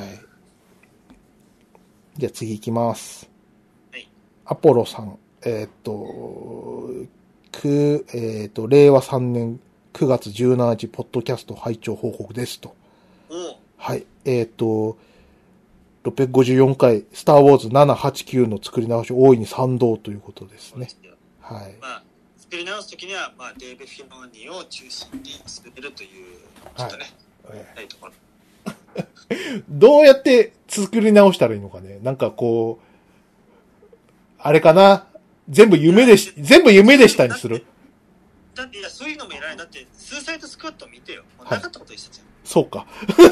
じゃあ次行きます。 はい。 アポロさん。えー、っと、く、えー、っと、れいわさんねんくがつじゅうしちにち、ポッドキャスト拝聴報告ですと。 おはい。えー、っと、ろっぴゃくごじゅうよんかい、スターウォーズなな、はち、きゅうの作り直し、大いに賛同ということですね。はい。 まあ、作り直すときには、まあ、デーブ・フィノーニを中心に作れるという、ちょっとね、はい、ないところ。 どうやって作り直したらいいのかね。なんかこう、あれかな。全部夢でし、全部夢でしたにする。 だって、いや、そういうのもいらない。だって、スーサイドスクワット見てよ。もうなかったことにしたじゃん。 そうか。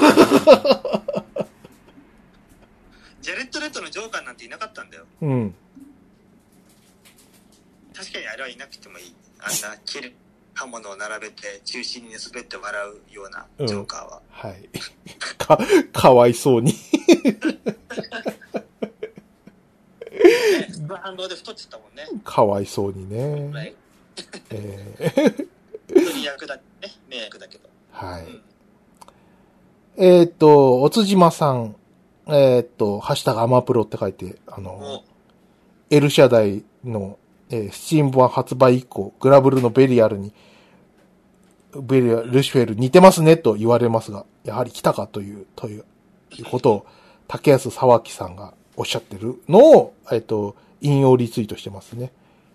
ジャレット・レッドのジョーカーなんていなかったんだよ。 うん。 確かにあれはいなくてもいい。あんな切る刃物を並べて中心に寝そべって笑うようなジョーカーは。 うん、はい。か、かわいそうに。 反動で太っちゃったもんね。 かわいそうにね。はい、 えー、取り役だね。迷惑だけど。 はい。うん、えっと、おつじまさん。 えー、っと、ハッシュタグアマプロって書いて、あの、L 社代の、えー、スチーム版発売以降、グラブルのベリアルに、ベリアル、ルシフェル似てますねと言われますが、やはり来たかという、ということを、竹安沢木さんがおっしゃってるのを、えー、っと、引用リツイートしてますね。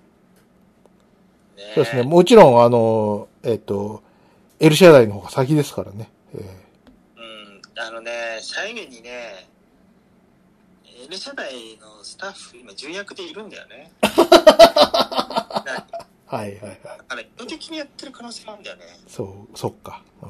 そうですね。もちろん、あの、えっと、L 社代の方が先ですからね。えー、 うん、あのね、最後にね、L 社代のスタッフ、今重役でいるんだよね。 はいはいはい。 だから、意図的にやってる可能性もあるんだよね。 そう、そっか。 うん。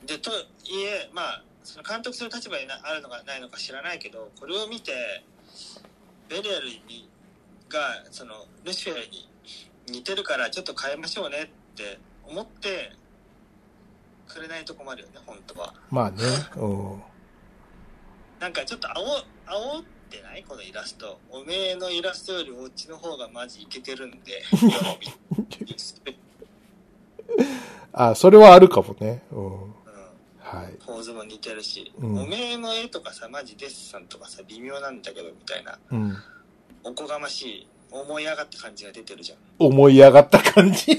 で、とはいえ、まあ、その監督する立場にあるのかないのか知らないけど、これを見て、ベリアルにが、その、ルシフェルに似てるからちょっと変えましょうねって思ってくれないと困るよね、本当は。 まあね。うん。 なんかちょっとあお、あおってないこのイラスト。おめえのイラストよりおっちの方がマジイケてるんで。 あ、それはあるかもね。うん。うん、はい。 構図も似てるし、うん、おめえの絵とかさ、マジデッサンとかさ、微妙なんだけどみたいな。うん。おこがましい。思い上がった感じが出てるじゃん。 思い上がった感じ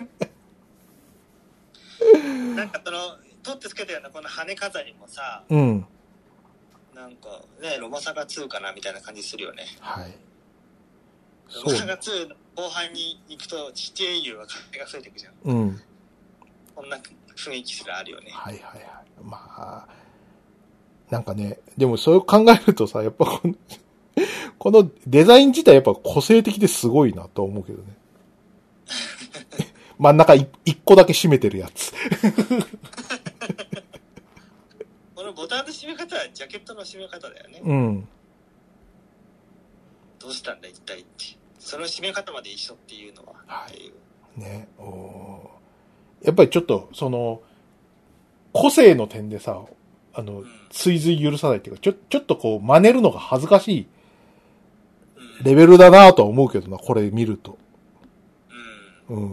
なんかその、取ってつけたようなこの羽飾りもさ、 うん。 なんかね、ロマサガツーかなみたいな感じするよね。 はい。 ロマサガツーの後半に行くと、ちっちゃい英雄は金が増えていくじゃん。 うん。 こんな雰囲気すらあるよね。 はいはいはい。まあ、なんかね、でもそう考えるとさ、やっぱこの、このデザイン自体やっぱ個性的ですごいなと思うけどね。真ん中一個だけ締めてるやつ。 このボタンの締め方はジャケットの締め方だよね。 うん。 どうしたんだ一体って。その締め方まで一緒っていうのは。 はい。 っていうね。おやっぱりちょっと、その、個性の点でさ、あの、うん、追随許さないっていうか、ちょ、ちょっとこう、真似るのが恥ずかしいレベルだなとは思うけどな、これ見ると。うん。うん。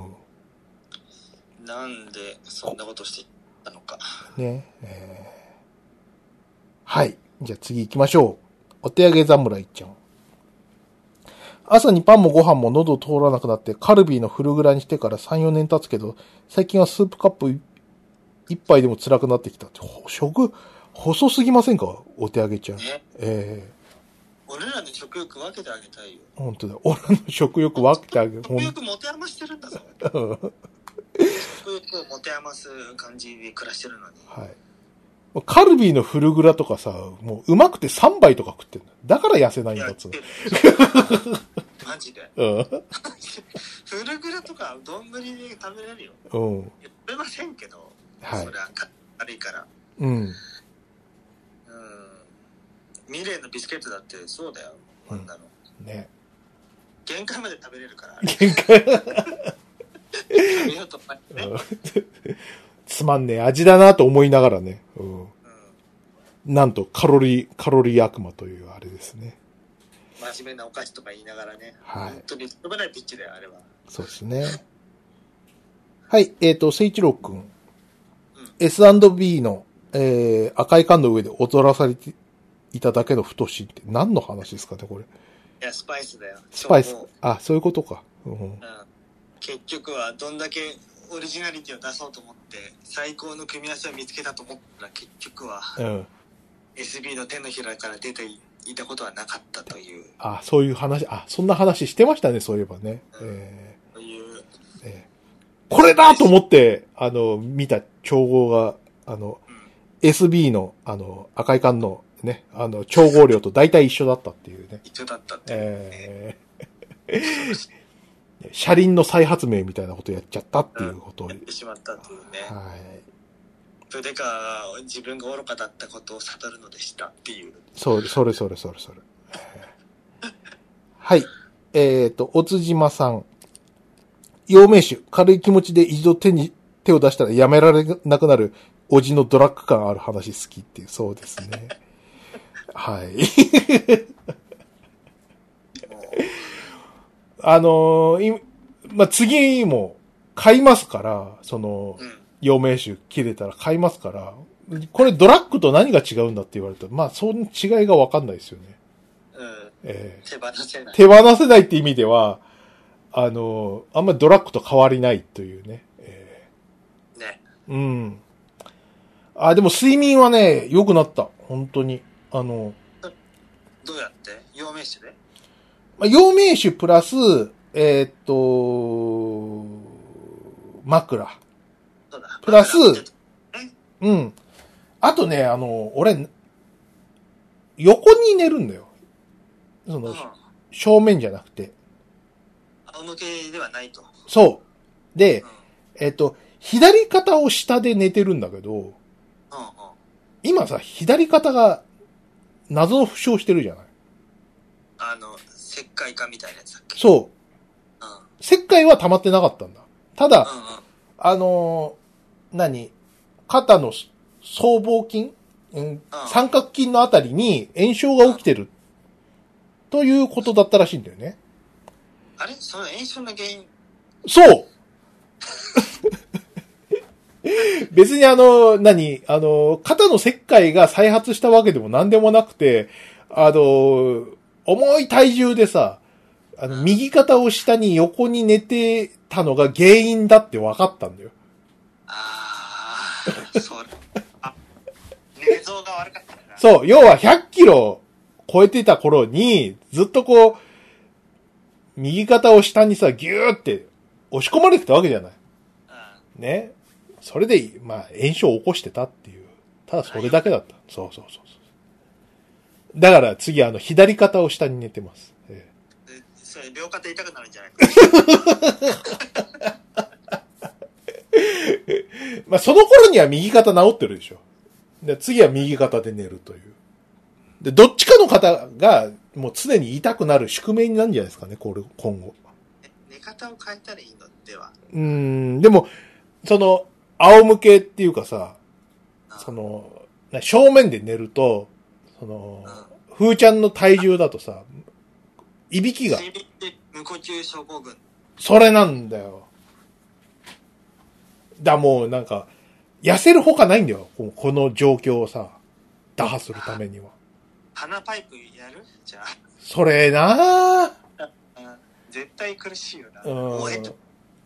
なんでそんなことしていったのか。 ね。えー、はい。じゃあ次行きましょう。お手上げ侍ちゃん。朝にパンもご飯も喉通らなくなってカルビーのフルグラにしてからさん、よねん経つけど、最近はスープカップ一杯でも辛くなってきたって。食、細すぎませんかお手上げちゃん。ええー俺らの食欲分けてあげたいよ。 本当だ。俺らの食欲分けてあげる。 食欲持て余してるんだぞ。食欲を持て余す感じで暮らしてるのに。 はい。カルビーのフルグラとかさ、もううまくてさんばいとか食ってんだ。だから痩せないんだっつう。 マジで。 うん。 フルグラとか丼で食べれるよ。 うん。 食べませんけど。 はい。 それは軽いから。 うん。 ミレーのビスケットだってそうだよ。こんなの。 ね。 限界まで食べれるから。 限界食べようと思ってね。 つまんねえ味だなと思いながらね。うん。うん、なんとカロリー、カロリー悪魔というあれですね。 真面目なお菓子とか言いながらね。 はい。 本当に飛べないピッチだよ、あれは。 そうですね。はい。えっ、ー、と、聖一郎くん。うん、エスアンドビー の、えー、赤い缶の上で踊らされて、いただけの太しって何の話ですかね、これ。 いや、スパイスだよ。 スパイス。あ、そういうことか。うん。うん、 結局はどんだけオリジナリティを出そうと思って、最高の組み合わせを見つけたと思ったら、結局は、うん、エスビー の手のひらから出ていたことはなかったという。 あ、そういう話、あ、そんな話してましたね、そういえばね。うん、えー、 そういう、 えー。これだと思って、あの、見た調合が、あの、うん、エスビー の、あの、赤い缶の、ね、あの、調合量と大体一緒だったっていうね。 一緒だったっていう、ね。えー、車輪の再発明みたいなことやっちゃったっていうことを。 やってしまったっていうね。 はい。 それでか、自分が愚かだったことを悟るのでしたっていう。 そう、それそれそれそれ。はい。えっ、ー、と、おつじまさん。陽明酒、軽い気持ちで一度手に、手を出したらやめられなくなる、おじのドラッグ感ある話好きっていう、そうですね。はい。あのー、まあ、次も買いますから、その、うん、陽明酒切れたら買いますから、 これドラッグと何が違うんだって言われたら、まあ、その違いがわかんないですよね。 うん。 えー、 手放せない。 手放せないって意味では、あの、あんまりドラッグと変わりないというね。えー、ね。 うん。あ、でも睡眠はね、良くなった。本当に。あの、 どうやって陽明酒で、 まあ、陽明酒プラス、えー、っと、枕。 そうだ。 プラス、うん。あとね、あの、俺、横に寝るんだよ。その、うん、正面じゃなくて。 仰向けではないと。 そう。で、うん、えっと、左肩を下で寝てるんだけど、うんうん、今さ、左肩が謎の負傷してるじゃない。 あの、石灰化みたいなやつだっけ。 そう。うん、石灰は溜まってなかったんだ。ただ、うんうん、あのー、何肩の僧帽筋、うん、三角筋のあたりに炎症が起きてる、ということだったらしいんだよね。 あれその炎症の原因。 そう別にあの、何あの、肩の石灰が再発したわけでも何でもなくて、あの、重い体重でさ、あの、右肩を下に横に寝てたのが原因だって分かったんだよ。 ああ、そう。あ、寝相が悪かったんだ。 そう、要はひゃっキロ超えてた頃に、ずっとこう、右肩を下にさ、ギューって押し込まれてたわけじゃない。うん、ね。それで、まあ、炎症を起こしてたっていう。ただそれだけだった。そうそうそうそう。だから次、あの、左肩を下に寝てます。ええ、それ、両肩痛くなるんじゃないか。 まあ、その頃には右肩治ってるでしょ。で、次は右肩で寝るという。で、どっちかの肩が、もう常に痛くなる宿命になるんじゃないですかね、これ、今後。 寝方を変えたらいいのでは。 うーん、でも、その、仰向けっていうかさ、その、正面で寝ると、その、うん、ふーちゃんの体重だとさ、いびきが。 無呼吸症候群。 それなんだよ。だ、もうなんか、痩せるほかないんだよ。この状況をさ、打破するためには。 鼻パイプやるじゃあ。 それなぁ。 絶対苦しいよな。 うん。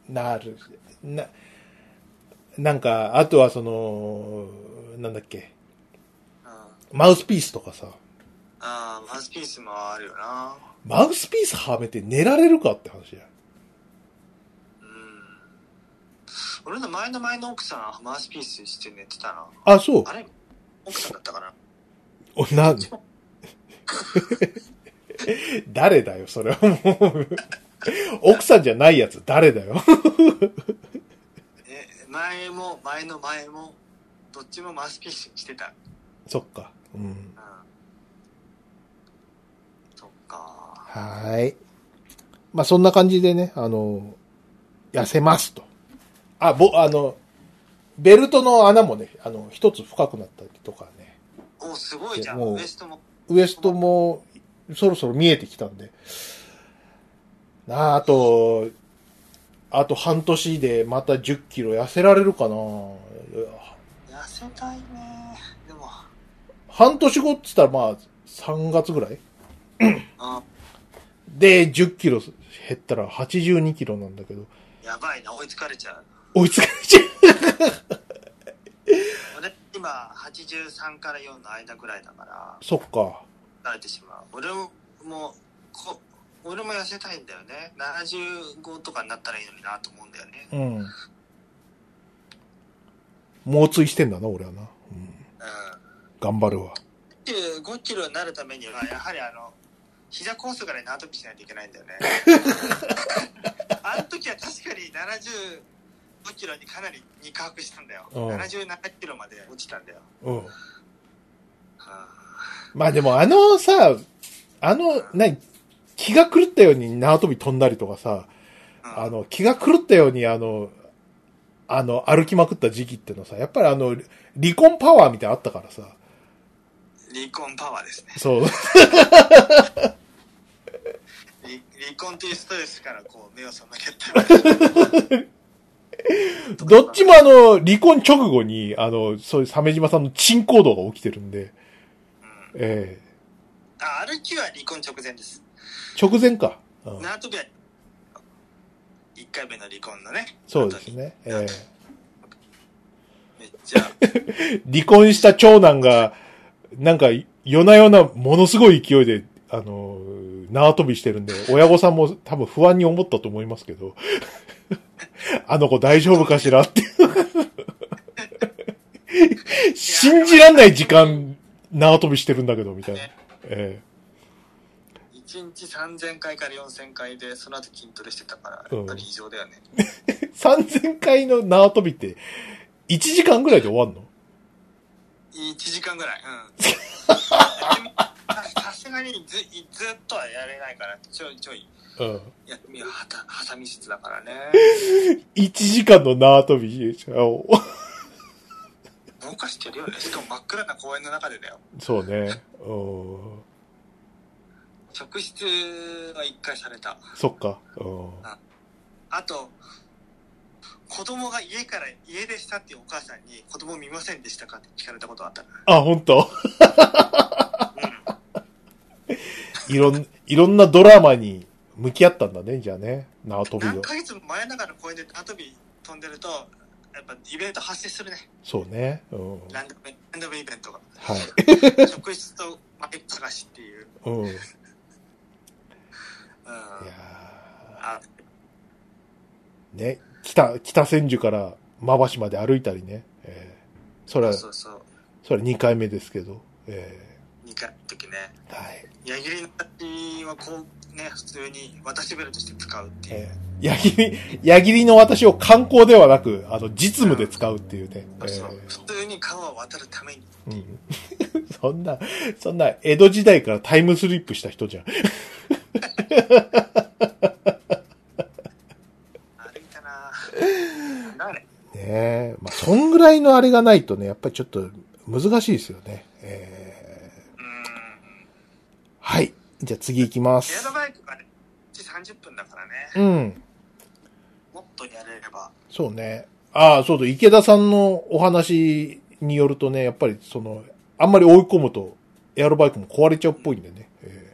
なる。な、なんか、あとはその、なんだっけ。うん、マウスピースとかさ。 ああ、マウスピースもあるよな。 マウスピースはめて寝られるかって話や。 うん。俺の前の前の奥さんはマウスピースして寝てたな。 あ、そう。 あれ奥さんだったかな。 お、なんで誰だよ、それはもう。奥さんじゃないやつ、誰だよ。 え、前も、前の前も、どっちもマウスピースしてた。 そっか。うん。うん、 そっか。 はーい。まあ、そんな感じでね、あの、痩せますと。あ、ぼ、あの、ベルトの穴もね、あの、一つ深くなったりとかね。 お、すごいじゃん。ウエストも。 ウエストも、そろそろ見えてきたんで。なあ、あと、あと半年でまたじゅっキロ痩せられるかな。痩せたいね。でも。 半年後って言ったらまあ、さんがつぐらいあで、じゅっキロ減ったらはちじゅうにキロなんだけど。 やばいな、追いつかれちゃう。 追いつかれちゃう。 俺、今、はちじゅうさんからよんの間ぐらいだから。 そっか。 慣れてしまう。俺も、もう、こ、俺も痩せたいんだよね。ななじゅうごとかになったらいいのになと思うんだよね。 うん。猛追してんだな、俺はな。うん。うん、頑張るわ。 じゅうごキロになるためには、やはりあの、膝コースぐらい縄跳びしないといけないんだよね。あの時は確かにななじゅうごキロにかなり肉薄したんだよ。うん、ななじゅうななキロまで落ちたんだよ。うん。はあ、まあでもあのさ、あの、何、気が狂ったように縄跳び飛んだりとかさ、うん、あの、気が狂ったようにあの、あの、歩きまくった時期っていうのはさ、やっぱりあの、離婚パワーみたいなのあったからさ。 離婚パワーですね。 そう。 離, 離婚というストレスからこう目を背けた。 どっちもあの、離婚直後に、あの、そういう鮫島さんの珍行動が起きてるんで。うん、ええー。あ、アルキは離婚直前です。 直前か。 うん、縄跳びはいっかいめの離婚のね。 そうですね。えー、 めっちゃ。 離婚した長男が、なんか、夜な夜なものすごい勢いで、あの、縄跳びしてるんで、親御さんも多分不安に思ったと思いますけど、あの子大丈夫かしらって。信じらんない時間、縄跳びしてるんだけど、みたいな。ええ、いちにちさんぜんかいからよんせんかいで、その後筋トレしてたから、やっぱり異常だよね。 うん、さんぜんかいの縄跳びって、いちじかんぐらいで終わんの？ いちじかんぐらい。うん。さすがにずずっとはやれないからちょいちょいやってみよう。はたはさみ室だからね。 いちじかんの縄跳びしちゃおう。 どうかしてるよね。しかも真っ暗な公園の中でだよ。 そうね。うん。 職質はいっかいされた。 そっか。うん。 あ, あと子供が家から家出したっていうお母さんに子供見ませんでしたかって聞かれたことあった。 あ、本当。うん、いろんいろんなドラマに向き合ったんだね、じゃあね、縄跳びを。 何ヶ月も前ながら公園で縄跳び飛んでるとやっぱイベント発生するね。 そうね。うん。 ランダムランダムイベントが。 はい。 職質とマイク探しっていう。 うん。うん。いやあね、北北千住から馬橋まで歩いたりね。えー、それはそうそうそう。 それにかいめですけど。えー、にかいの時ね。 はい。 矢切の私はこうね普通に渡しベルとして使うっていう。 えー、矢切矢切の私を観光ではなくあの実務で使うっていうね。 うん、えー、そう普通に川を渡るために。 うん。そんなそんな江戸時代からタイムスリップした人じゃん。歩いたな。なんだあれ。 ねえ、まあそんぐらいのあれがないとねやっぱりちょっと難しいですよね。えー、うーん。はい。じゃあ次行きます。 エアロバイクがね、さんじゅっぷんだからね。 うん。 もっとやれれば。 そうね。ああ、そうだ、池田さんのお話によるとね、やっぱりその、あんまり追い込むと、エアロバイクも壊れちゃうっぽいんでね。え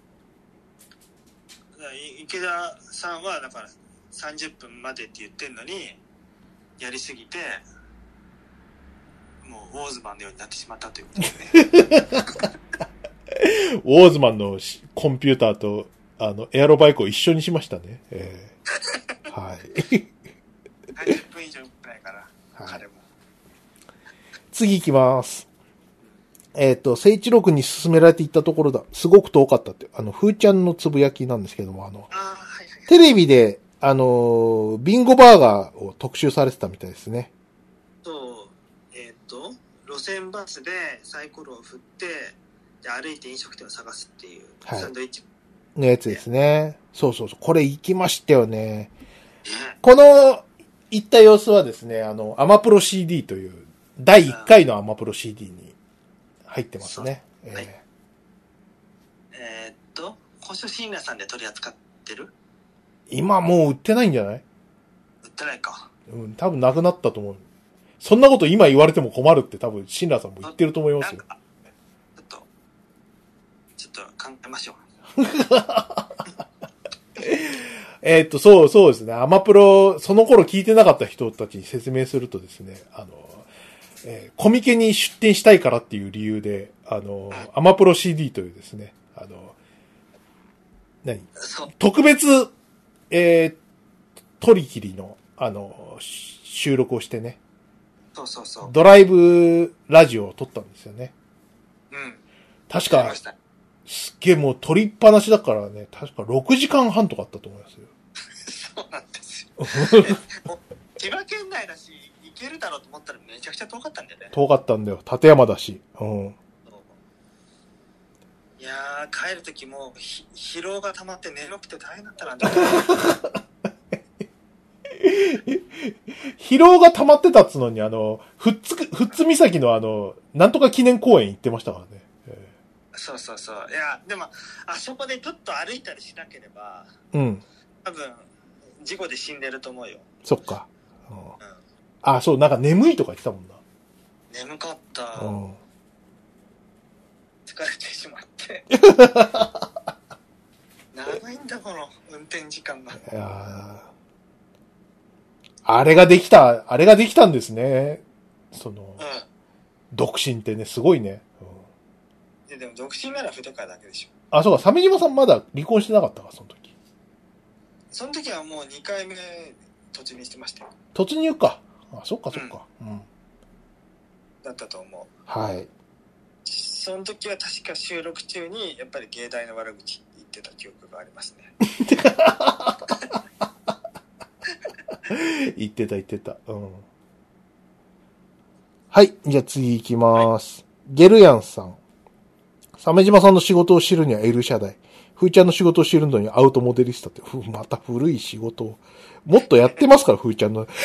ー、池田さんは、だから、さんじゅっぷんまでって言ってんのに、やりすぎて、もう、ウォーズマンのようになってしまったということですね。 ウォーズマンのコンピューターと、あの、エアロバイクを一緒にしましたね。えー、はい。さんじゅっぷん以上くらいから、はい、彼も。 次行きます。えっ、ー、と、聖一郎君に勧められていったところだ。すごく遠かったって。あの、ふーちゃんのつぶやきなんですけども、あの、 あ、はいはいはい、 テレビで、あの、ビンゴバーガーを特集されてたみたいですね。 そう、えっ、ー、と、路線バスでサイコロを振って、で歩いて飲食店を探すっていう、はい、サンドイッチのやつですね。そうそうそう。これ行きましたよね。この行った様子はですね、あの、アマプロ シーディー という、だいいっかいのアマプロ シーディー に入ってますね。えーはい、 えー、っと、古書シーナさんで取り扱ってる？ 今もう売ってないんじゃない？ 売ってないか。 うん、多分なくなったと思う。そんなこと今言われても困るって多分、シンラーさんも言ってると思いますよ。 ちょっと、ちょっと考えましょう。 えっと、そう、そうですね。アマプロ、その頃聞いてなかった人たちに説明するとですね、あの、えー、コミケに出展したいからっていう理由で、あの、アマプロ シーディー というですね、あの、何特別、えー、取り切りの、あの、収録をしてね。 そうそうそう。 ドライブラジオを撮ったんですよね。 うん。 確か、すっげえもう撮りっぱなしだからね、確かろくじかんはんとかあったと思いますよ。 そうなんですよ。千葉県内だし、行けるだろうと思ったらめちゃくちゃ遠かったんだよね。 遠かったんだよ。立山だし。うん。 いやー、帰るときも疲労が溜まって眠くて大変だったなって疲労が溜まってたっつのに、あの、ふっつく、ふっつ岬のあの、なんとか記念公園行ってましたからね。えー、そうそうそう。いや、でも、あそこでちょっと歩いたりしなければ、 うん。 多分、事故で死んでると思うよ。 そっか。 うん、あ、そう、なんか眠いとか言ってたもんな。 眠かった。うん、疲れてしまって。長いんだ、この運転時間が。いやあれができた、あれができたんですね。その、うん、独身ってね、すごいね。 うん、で, でも独身なら筆川だけでしょ。 あ、そうか、鮫島さんまだ離婚してなかったか、その時。 その時はもうにかいめ突入してましたよ。 突入か。あ、そっかそっか。うん。うん、 だったと思う。 はい。 その時は確か収録中にやっぱり芸大の悪口言ってた記憶がありますね。 言ってた言ってた。うん。はい。じゃあ次行きます。はい、ゲルヤンさん。鮫島さんの仕事を知るには L 社代。ふーちゃんの仕事を知るのにアウトモデリスタって、ふまた古い仕事を。もっとやってますから、ふーちゃんの。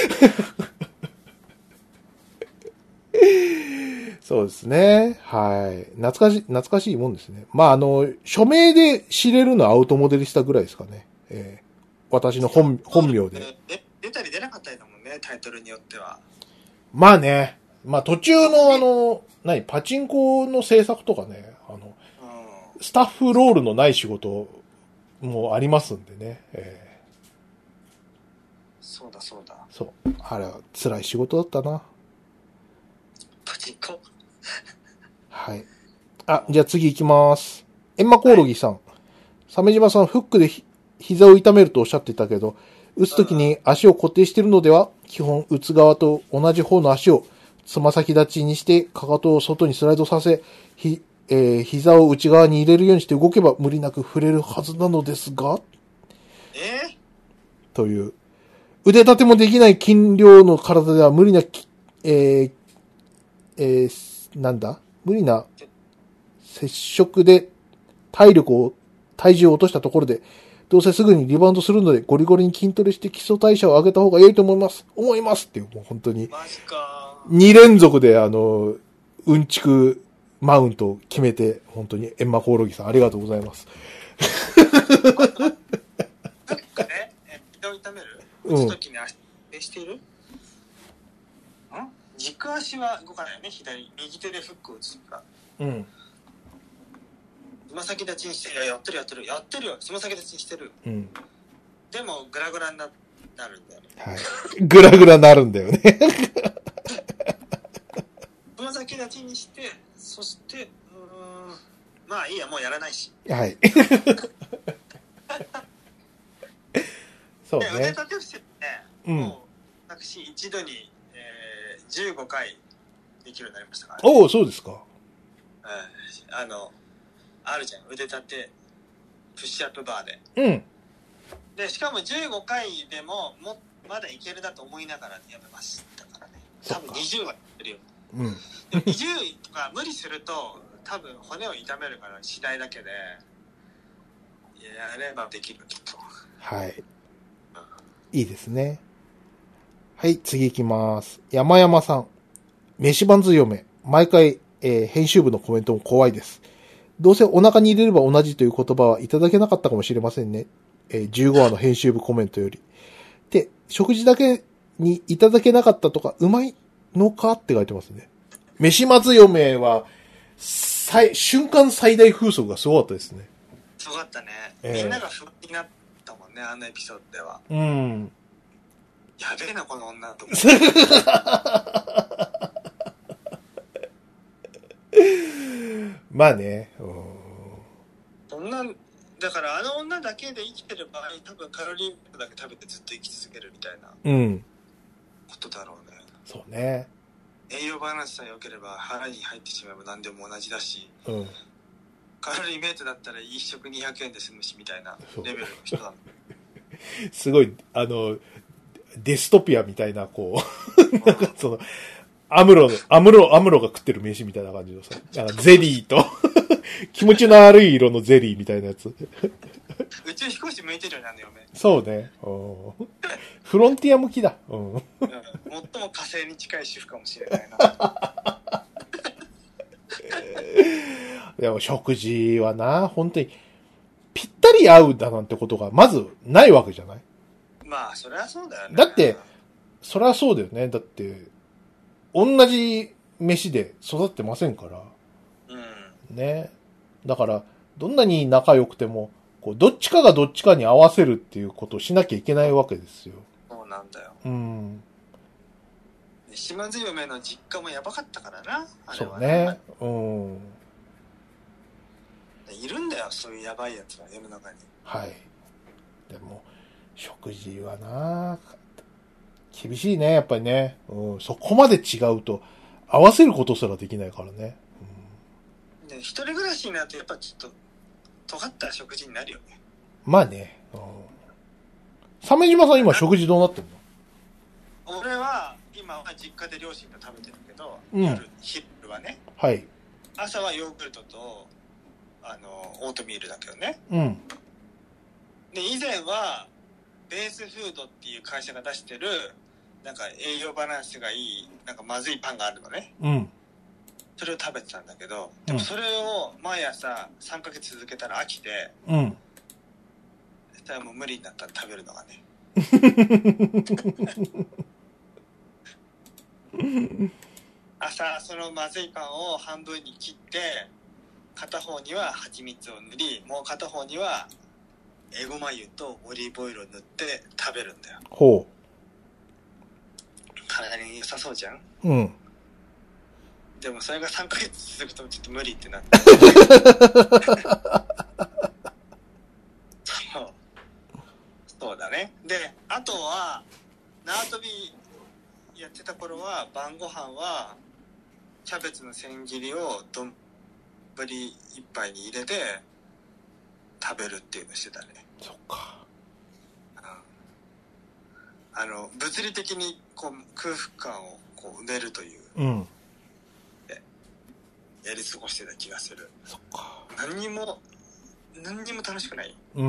そうですね。はい。懐かしい、懐かしいもんですね。まあ、あの、署名で知れるのはアウトモデリスタぐらいですかね。えー、私の本、本名で。 え、出たり出なかったりだもんね、タイトルによっては。 まあね。まあ途中のあの、何、パチンコの制作とかね、あの、うん、スタッフロールのない仕事もありますんでね。えー、そうだそうだ。 そう。あれは辛い仕事だったな。 パチンコはい。あ、じゃあ次行きます。エンマコオロギさん。鮫島さん、フックでひ膝を痛めるとおっしゃってたけど、打つときに足を固定しているのでは、基本打つ側と同じ方の足をつま先立ちにして、かかとを外にスライドさせ、ひ、えー、膝を内側に入れるようにして動けば無理なく触れるはずなのですが、 えー、 という。腕立てもできない筋量の体では無理な、えー、えー、なんだ無理な接触で体力を、体重を落としたところで、どうせすぐにリバウンドするので、ゴリゴリに筋トレして基礎代謝を上げた方が良いと思います。思いますっていう、もう本当に。 マジか。 に連続で、あの、うんちくマウントを決めて、本当に、エンマコオロギさん、ありがとうございます。 なんかね、え、膝を痛める打つときに足、え、しているん軸足は動かないよね、左。右手でフックを打つから。うん。つま先立ちにして、いや、やってるやってる、やってるよ、つま先立ちにしてる。うん。でも、グラグラになるんだよね。はい。 グラグラになるんだよね。 つま先立ちにして、そして、うーん、まあいいや、もうやらないし。 はい。そうね。 腕立て伏せってね、うん、もう、私、一度に、えー、じゅうごかいできるようになりましたからね。 おお、そうですか。うん。 あの、あるじゃん、腕立てプッシュアップバーで、 うん、でしかもじゅうごかいでももまだいけるだと思いながらやめましたからね。多分にじゅうはやってるよ、うん、でもにじゅうとか無理すると多分骨を痛めるから次第だけでやればできるきっと。 はい、うん、いいですね。はい、次行きます。山山さん、飯番強め毎回、えー、編集部のコメントも怖いです。どうせお腹に入れれば同じという言葉はいただけなかったかもしれませんね。えー、じゅうごわの編集部コメントより。で、食事だけにいただけなかったとか、うまいのかって書いてますね。飯松嫁は、最、瞬間最大風速がすごかったですね。 すごかったね。えー、みんなが不安になったもんね、あのエピソードでは。 うん。 やべえな、この女と思って。 まあね。 そんな、だからあの女だけで生きてる場合、多分カロリーメイトだけ食べてずっと生き続けるみたいなことだろうね。 うん、そうね。 栄養バランスさえ良ければ腹に入ってしまえば何でも同じだし、 うん、 カロリーメイトだったら一食にひゃくえんで済むしみたいなレベルの人だ。 すごい、あの、デストピアみたいな、こう、なんかその、アムロ、アムロ、アムロが食ってる飯みたいな感じのさ、あのゼリーと、気持ちの悪い色のゼリーみたいなやつ。 宇宙飛行士向いてるよね、あの嫁。 そうね。フロンティア向きだ。うん、うん、 最も火星に近い主婦かもしれないな。 でも食事はな、本当に、ぴったり合うだなんてことが、まずないわけじゃない？ まあ、それはそうだよね。 だって、 そりゃそうだよね。だって、同じ飯で育ってませんから。 うん。 ね。だから、どんなに仲良くても、こう、どっちかがどっちかに合わせるっていうことをしなきゃいけないわけですよ。 そうなんだよ。 うん。 島津嫁の実家もやばかったからな。あれはそうね。うん。 いるんだよ、そういうやばいやつが世の中に。 はい。でも、食事はな、厳しいね、やっぱりね。うん。そこまで違うと、合わせることすらできないからね。 うん、で、一人暮らしになるとやっぱちょっと、尖った食事になるよね。 まあね。うん。鮫島さん今食事どうなってんの？俺は、今は実家で両親と食べてるけど、 うん、 夜、昼はね。 はい。 朝はヨーグルトと、あの、オートミールだけどね。 うん。 で、以前は、ベースフードっていう会社が出してる、なんか栄養バランスがいい、なんかまずいパンがあるのね。 うん。 それを食べてたんだけど、でもそれを毎朝さんかげつ続けたら飽きて、 うん。 そしたらもう無理になったら食べるのがね。朝、そのまずいパンを半分に切って、片方には蜂蜜を塗り、もう片方にはエゴマ油とオリーブオイルを塗って食べるんだよ。 ほう。 体に良さそうじゃん？ うん。 でもそれがさんかげつ続くとちょっと無理ってなって。そう。そうだね。で、あとは、縄跳びやってた頃は、晩ご飯は、キャベツの千切りを丼一杯に入れて食べるっていうのをしてたね。 そっか。 うん、あの物理的にこう空腹感をこう埋めるという、 うん、 やり過ごしてた気がする。 そっか。 何にも何にも楽しくない。 うん。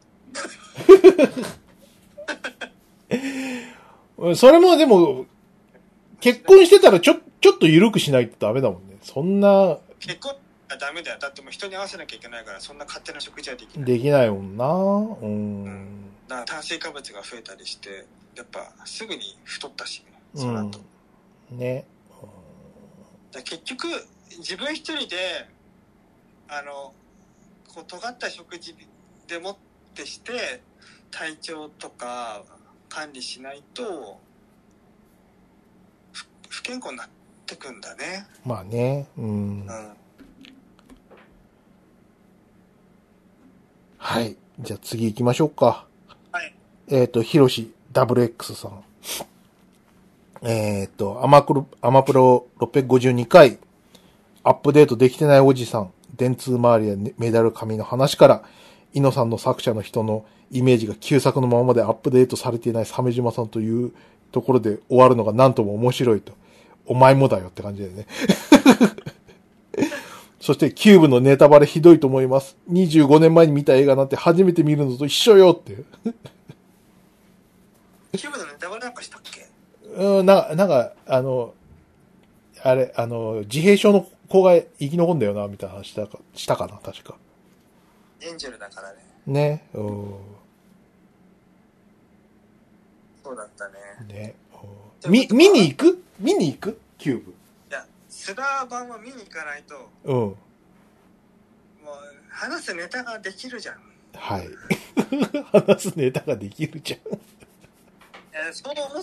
それもでも結婚してたらちょちょっと緩くしないとダメだもんね。そんな結婚はダメだよ。だってもう人に合わせなきゃいけないから、そんな勝手な食事はできない。 できないもんな。うん。 うん、だから炭水化物が増えたりして、やっぱすぐに太ったし、ね、その後。 うん、ね。 だ結局自分一人であのこう尖った食事でもってして体調とか管理しないと不健康になってくんだね。 まあね。うん。うん、はい。じゃあ次行きましょうか。 はい。 えっと、ヒロシ ダブリューエックス さん。えっと、アマクロ、アマプロろっぴゃくごじゅうにかい、アップデートできてないおじさん、電通周りやメダル紙の話から、イノさんの作者の人のイメージが旧作のままでアップデートされていない鮫島さんというところで終わるのがなんとも面白いと。お前もだよって感じだよね。そしてキューブのネタバレひどいと思います。にじゅうごねんまえに見た映画なんて初めて見るのと一緒よって。 キューブのネタバレなんかしたっけ？ うん、な、なんか、あの、あれ、あの、自閉症の子が生き残んだよな、みたいな話したか、したかな、確か。 エンジェルだからね。 ね、うん。 そうだったね。 ね。み、見に行く見に行くキューブ。 いや、スダー版は見に行かないと。 うん。もう、 話すネタができるじゃん。 はい。話すネタができるじゃん。 えー、そう思って、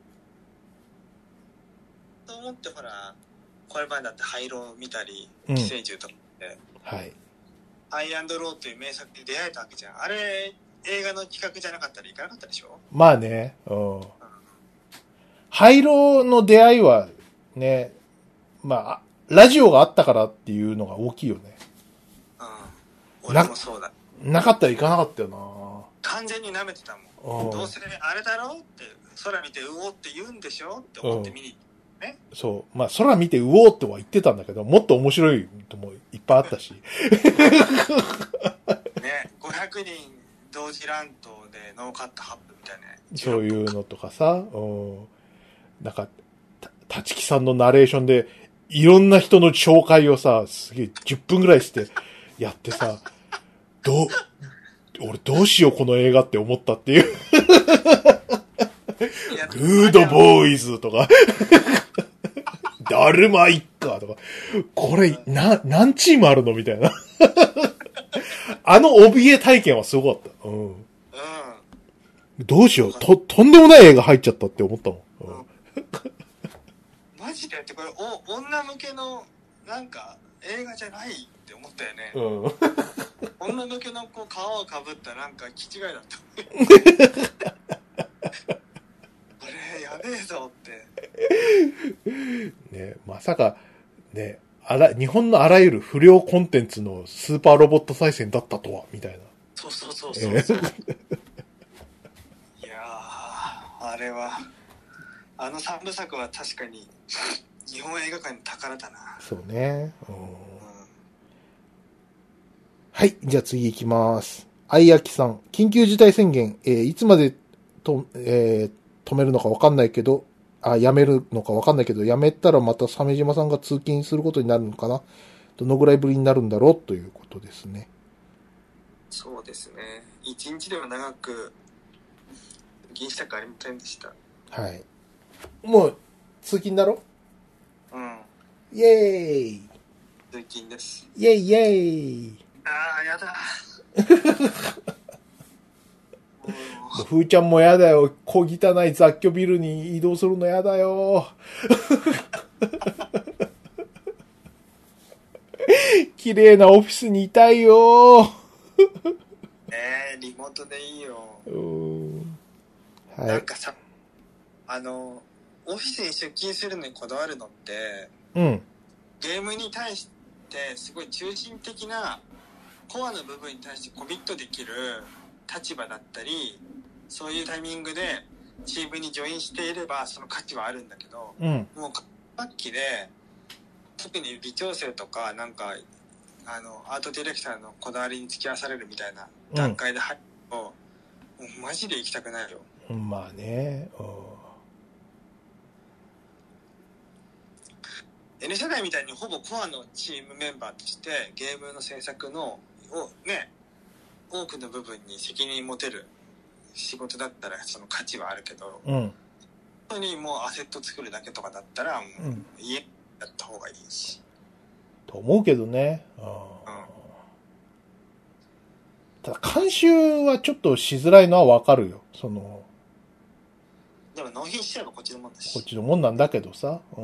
そう思ってほら、これまでだって廃炉見たり、寄生獣とかで、 うん、はい。 ハイアンドローという名作に出会えたわけじゃん。あれ、映画の企画じゃなかったらいかなかったでしょ？ まあね、うん。うん、廃炉の出会いは、ね、まあ、ラジオがあったからっていうのが大きいよね。 うん。俺もそうだ。 な、なかったらいかなかったよな。 完全に舐めてたもん。どうせあれだろうって、空見てうおって言うんでしょって思って見に行って、ね。 そう。まあ、空見てうおっては言ってたんだけど、もっと面白いともいっぱいあったし。ね、 ごひゃくにん同時乱闘でノーカットハップみたいな。 そういうのとかさ、うん。なんか、たちきさんのナレーションで、いろんな人の紹介をさ、すげえじゅっぷんぐらいしてやってさ、どう、俺どうしようこの映画って思ったっていう。 フードボーイズとか、だるま一家とか、これ、な、何チームあるのみたいな。あの怯え体験はすごかった。うん。うん。どうしよう。と、とんでもない映画入っちゃったって思ったもん。うん。 マジでってこれ、お、女向けの、なんか、映画じゃないって思ったよね。うん。女向けのこう皮をかぶったなんか気違いだった。これ、やべえぞって。 ね、まさか、ね、あら、日本のあらゆる不良コンテンツのスーパーロボット再戦だったとは、みたいな。 そうそうそうそうそう。いやー、あれは、あの三部作は確かに、日本映画界の宝だな。 そうね。うん、はい、じゃあ次行きます。あいあきさん、緊急事態宣言、えー、いつまでと、えー、止めるのかわかんないけど、あ、やめるのかわかんないけど、やめたらまた鮫島さんが通勤することになるのかな。どのぐらいぶりになるんだろうということですね。 そうですね。一日では長く通勤したくありませんでした。 はい。もう通勤だろ？ うん。 イエーイ。 通勤です。 イエイイエイ。 ああ、やだ。 ふーちゃんもやだよ。小汚い雑居ビルに移動するのやだよ。綺麗なオフィスにいたいよ。 えー、リモートでいいよ。 うん、 はい。なんかさ、あの、オフィスに出勤するのにこだわるのって、 うん。 ゲームに対してすごい中心的なコアの部分に対してコミットできる立場だったり、そういうタイミングでチームにジョインしていればその価値はあるんだけど、 うん、 もう末期で特に微調整とかなんかあのアートディレクターのこだわりに付き合わされるみたいな段階で入ると、うん、もうマジで行きたくないよ。 まあね。 N 社会みたいにほぼコアのチームメンバーとしてゲームの制作のをね、多くの部分に責任持てる仕事だったらその価値はあるけど、 うん、 本当にもうアセット作るだけとかだったらもう家やった方がいいし、 うん、と思うけどね。あ、うん、ただ監修はちょっとしづらいのはわかるよ。そのでも納品しちゃえばこっちのもんだし、 こっちのもんなんだけどさ、うん、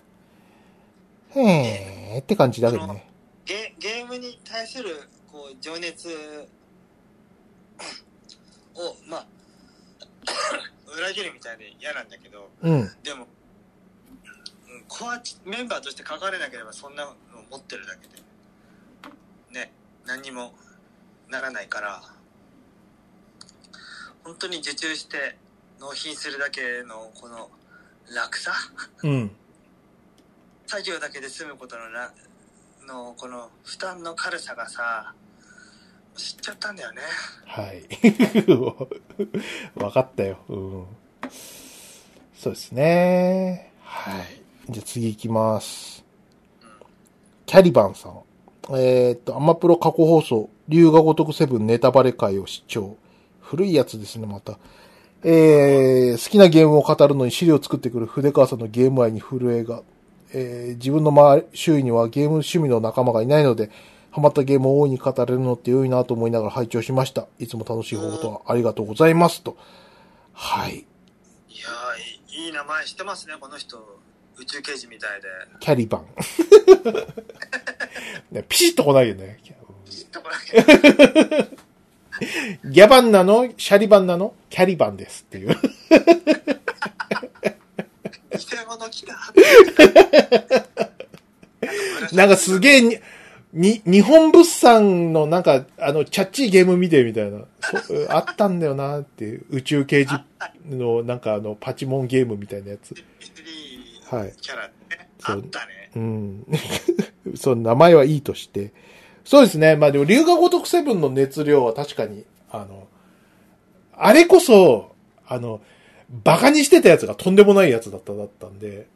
へーって感じだけどね。 ゲ、ゲームに対するこう情熱をまあ裏切るみたいで嫌なんだけど、 うん、 でもコアメンバーとして書かれなければそんなの持ってるだけでね、何にもならないから、本当に受注して納品するだけのこの楽さ、 うん、 作業だけで済むことのなのこの負担の軽さがさ、知っちゃったんだよね。 はい。分かったよ。うん。そうですね。はい。じゃあ次行きます。うん、キャリバンさん。えー、っと、アマプロ過去放送、龍が如くセブンネタバレ会を視聴。古いやつですね、また。えー、好きなゲームを語るのに資料を作ってくる筆川さんのゲーム愛に震えが。えー、自分の周り、周囲にはゲーム趣味の仲間がいないので、ハマったゲームを大いに語れるのって良いなと思いながら拝聴しました。いつも楽しい放送ありがとうございますと。はい。 いやー、いい、いい名前してますね、この人。宇宙刑事みたいで。 キャリバン。ね、ピシッと来ないよね。 ピシッと来ない。 ギャバンなのシャリバンなのキャリバンですっていう。 偽物来た。 なんかすげえに、に、日本物産のなんか、あの、チャッチーゲーム見てみたいな。あったんだよなっていう。宇宙刑事のなんかあの、パチモンゲームみたいなやつ。はい。 キャラね。あったね。 うん。そう、名前はいいとして。そうですね。まあでも、龍が如くセブンの熱量は確かに、あの、あれこそ、あの、バカにしてたやつがとんでもないやつだっただったんで、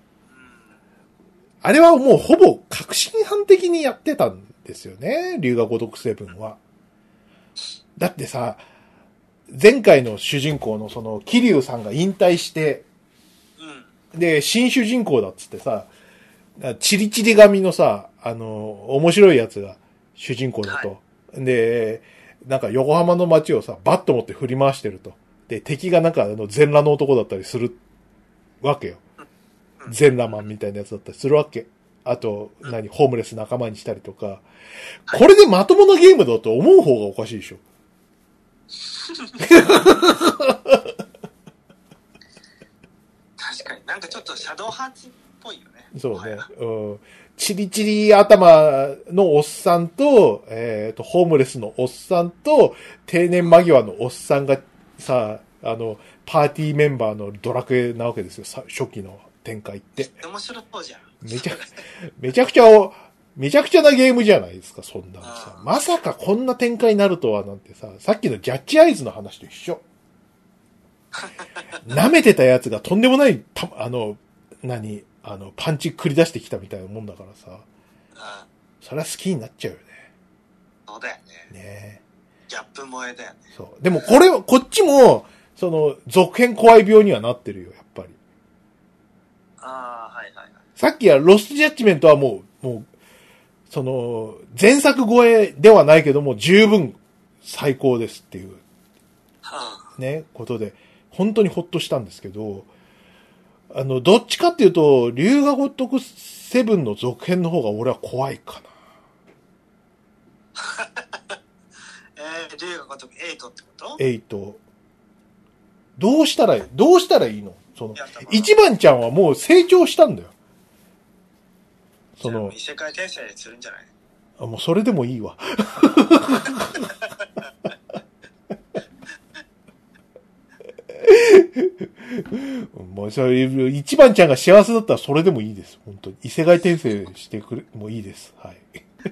あれはもうほぼ革新犯的にやってたんですよね、龍が如くセブンは。だってさ、 前回の主人公のその、桐生さんが引退して、うん、で、新主人公だっつってさ、チリチリ髪のさ、あの、面白いやつが主人公だと。はい、で、なんか横浜の街をさ、バッと持って振り回してると。で、敵がなんかあの全裸の男だったりするわけよ。全裸マンみたいなやつだったりするわけ。あと、何、ホームレス仲間にしたりとか。これでまともなゲームだと思う方がおかしいでしょ。 確かになんかちょっとシャドウハーツっぽいよね。 そうね。うん。チリチリ頭のおっさんと、えっと、ホームレスのおっさんと、定年間際のおっさんがさ、あの、パーティーメンバーのドラクエなわけですよ。初期の展開って。 面白そうじゃん。 めちゃ、めちゃくちゃ、めちゃくちゃなゲームじゃないですか、そんなのさ。まさかこんな展開になるとはなんてさ、さっきのジャッジアイズの話と一緒。舐めてたやつがとんでもない、たあの、何、あの、パンチ繰り出してきたみたいなもんだからさ。それは好きになっちゃうよね。 そうだよね。 ねギャップ萌えだよね。 そう。でもこれ、こっちも、その、続編怖い病にはなってるよ、やっぱり。 ああ、はいはいはい。 さっきはロストジャッジメントはもう、もう、その、前作超えではないけども、十分最高ですっていう、ね、ことで、本当にほっとしたんですけど、あの、どっちかっていうと、龍が如くセブンの続編の方が俺は怖いかな。 えー、龍が如くエイトってこと？ エイト。どうしたらいいどうしたらいいのその、一番ちゃんはもう成長したんだよ。 その、異世界転生するんじゃない？ あ、もうそれでもいいわ。もうそれ、一番ちゃんが幸せだったらそれでもいいです。本当に。異世界転生してくれ、もういいです。はい。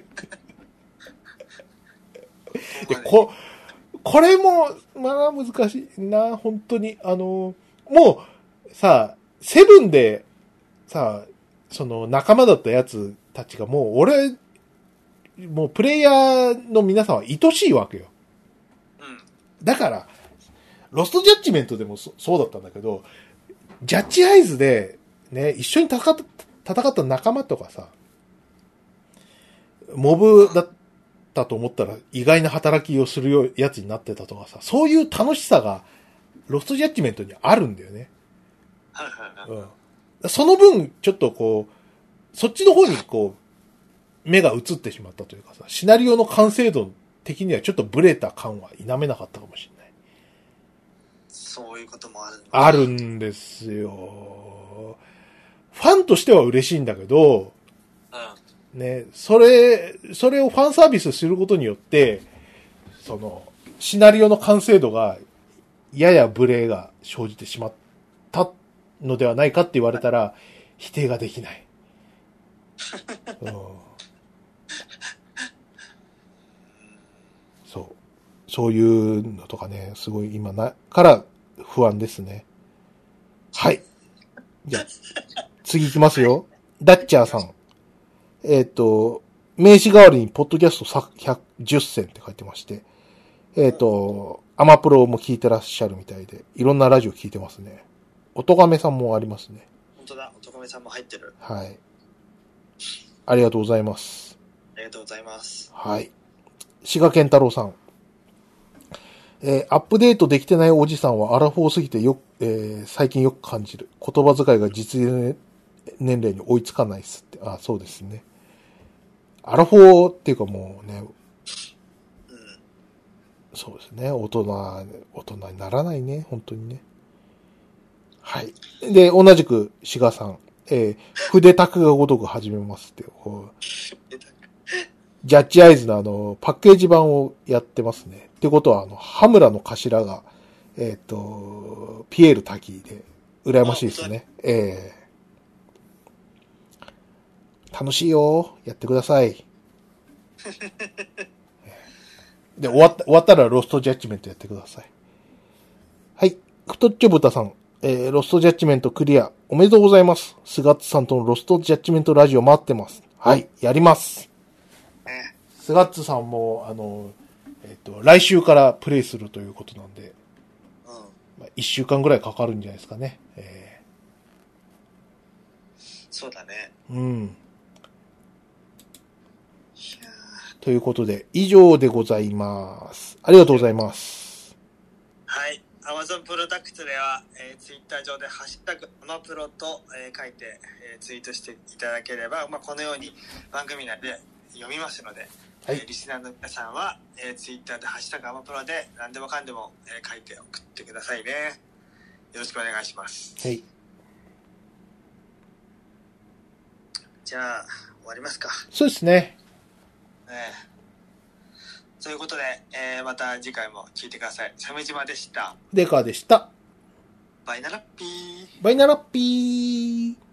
で、こ、これも、まあ難しいな、本当に。あの、もう、さ、セブンで、さ、その仲間だったやつたちがもう、俺、もうプレイヤーの皆さんは愛しいわけよ。うん。だから、ロストジャッジメントでも そ, そうだったんだけど、ジャッジアイズで、ね、一緒に戦った、戦った仲間とかさ、モブだったと思ったら意外な働きをするよやつになってたとかさ、そういう楽しさがロストジャッジメントにあるんだよね。うん、その分、ちょっとこう、そっちの方にこう、目が移ってしまったというかさ、シナリオの完成度的にはちょっとブレた感は否めなかったかもしれない。 そういうこともあるんだ。 あるんですよ。ファンとしては嬉しいんだけど、うん、ね、それ、それをファンサービスすることによって、その、シナリオの完成度が、ややブレが生じてしまったのではないかって言われたら、否定ができない。うん、そう。そういうのとかね、すごい今な、から不安ですね。はい。じゃあ、次行きますよ。ダッチャーさん。えっと、名刺代わりにポッドキャストひゃくじゅっせんって書いてまして、えっと、アマプロも聞いてらっしゃるみたいで、いろんなラジオ聞いてますね。おとがめさんもありますね。 本当だ、おとがめさんも入ってる。 はい。ありがとうございます。 ありがとうございます。 はい。志賀健太郎さん。えー、アップデートできてないおじさんはアラフォーすぎてよく、えー、最近よく感じる。言葉遣いが実年齢に追いつかないっすって。あ、そうですね。アラフォーっていうかもうね、うん、そうですね。大人、大人にならないね。本当にね。はい。で、同じく志賀さん。えー、筆卓がごとく始めますって。ジャッジアイズのあの、パッケージ版をやってますね。ってことは、あの、羽村の頭が、えっと、ピエール滝で、羨ましいですね。えー、楽しいよ。やってください。で、終わった、終わったらロストジャッジメントやってください。はい。クトッチョブタさん。えー、ロストジャッジメントクリア。おめでとうございます。スガッツさんとのロストジャッジメントラジオ待ってます。はい。やります。スガッツさんも、あの、えっと、来週からプレイするということなんで、 いっしゅうかんぐらいかかるんじゃないですかね。えー、そうだね。 うん。ということで、以上でございます。ありがとうございます。 はい。Amazon プロダクツでは、えー、ツイッター上でハッシュタグアマプロと、えー、書いて、えー、ツイートしていただければ、まあ、このように番組内で読みますので、はい、えー、リスナーの皆さんは、えー、ツイッターでハッシュタグアマプロで何でもかんでも、えー、書いて送ってくださいね。よろしくお願いします。 はい。 じゃあ終わりますか。 そうですね。 えーということで、えー、また次回も聞いてください。鮫島でした。 デカでした。 バイナラッピー。 バイナラッピー。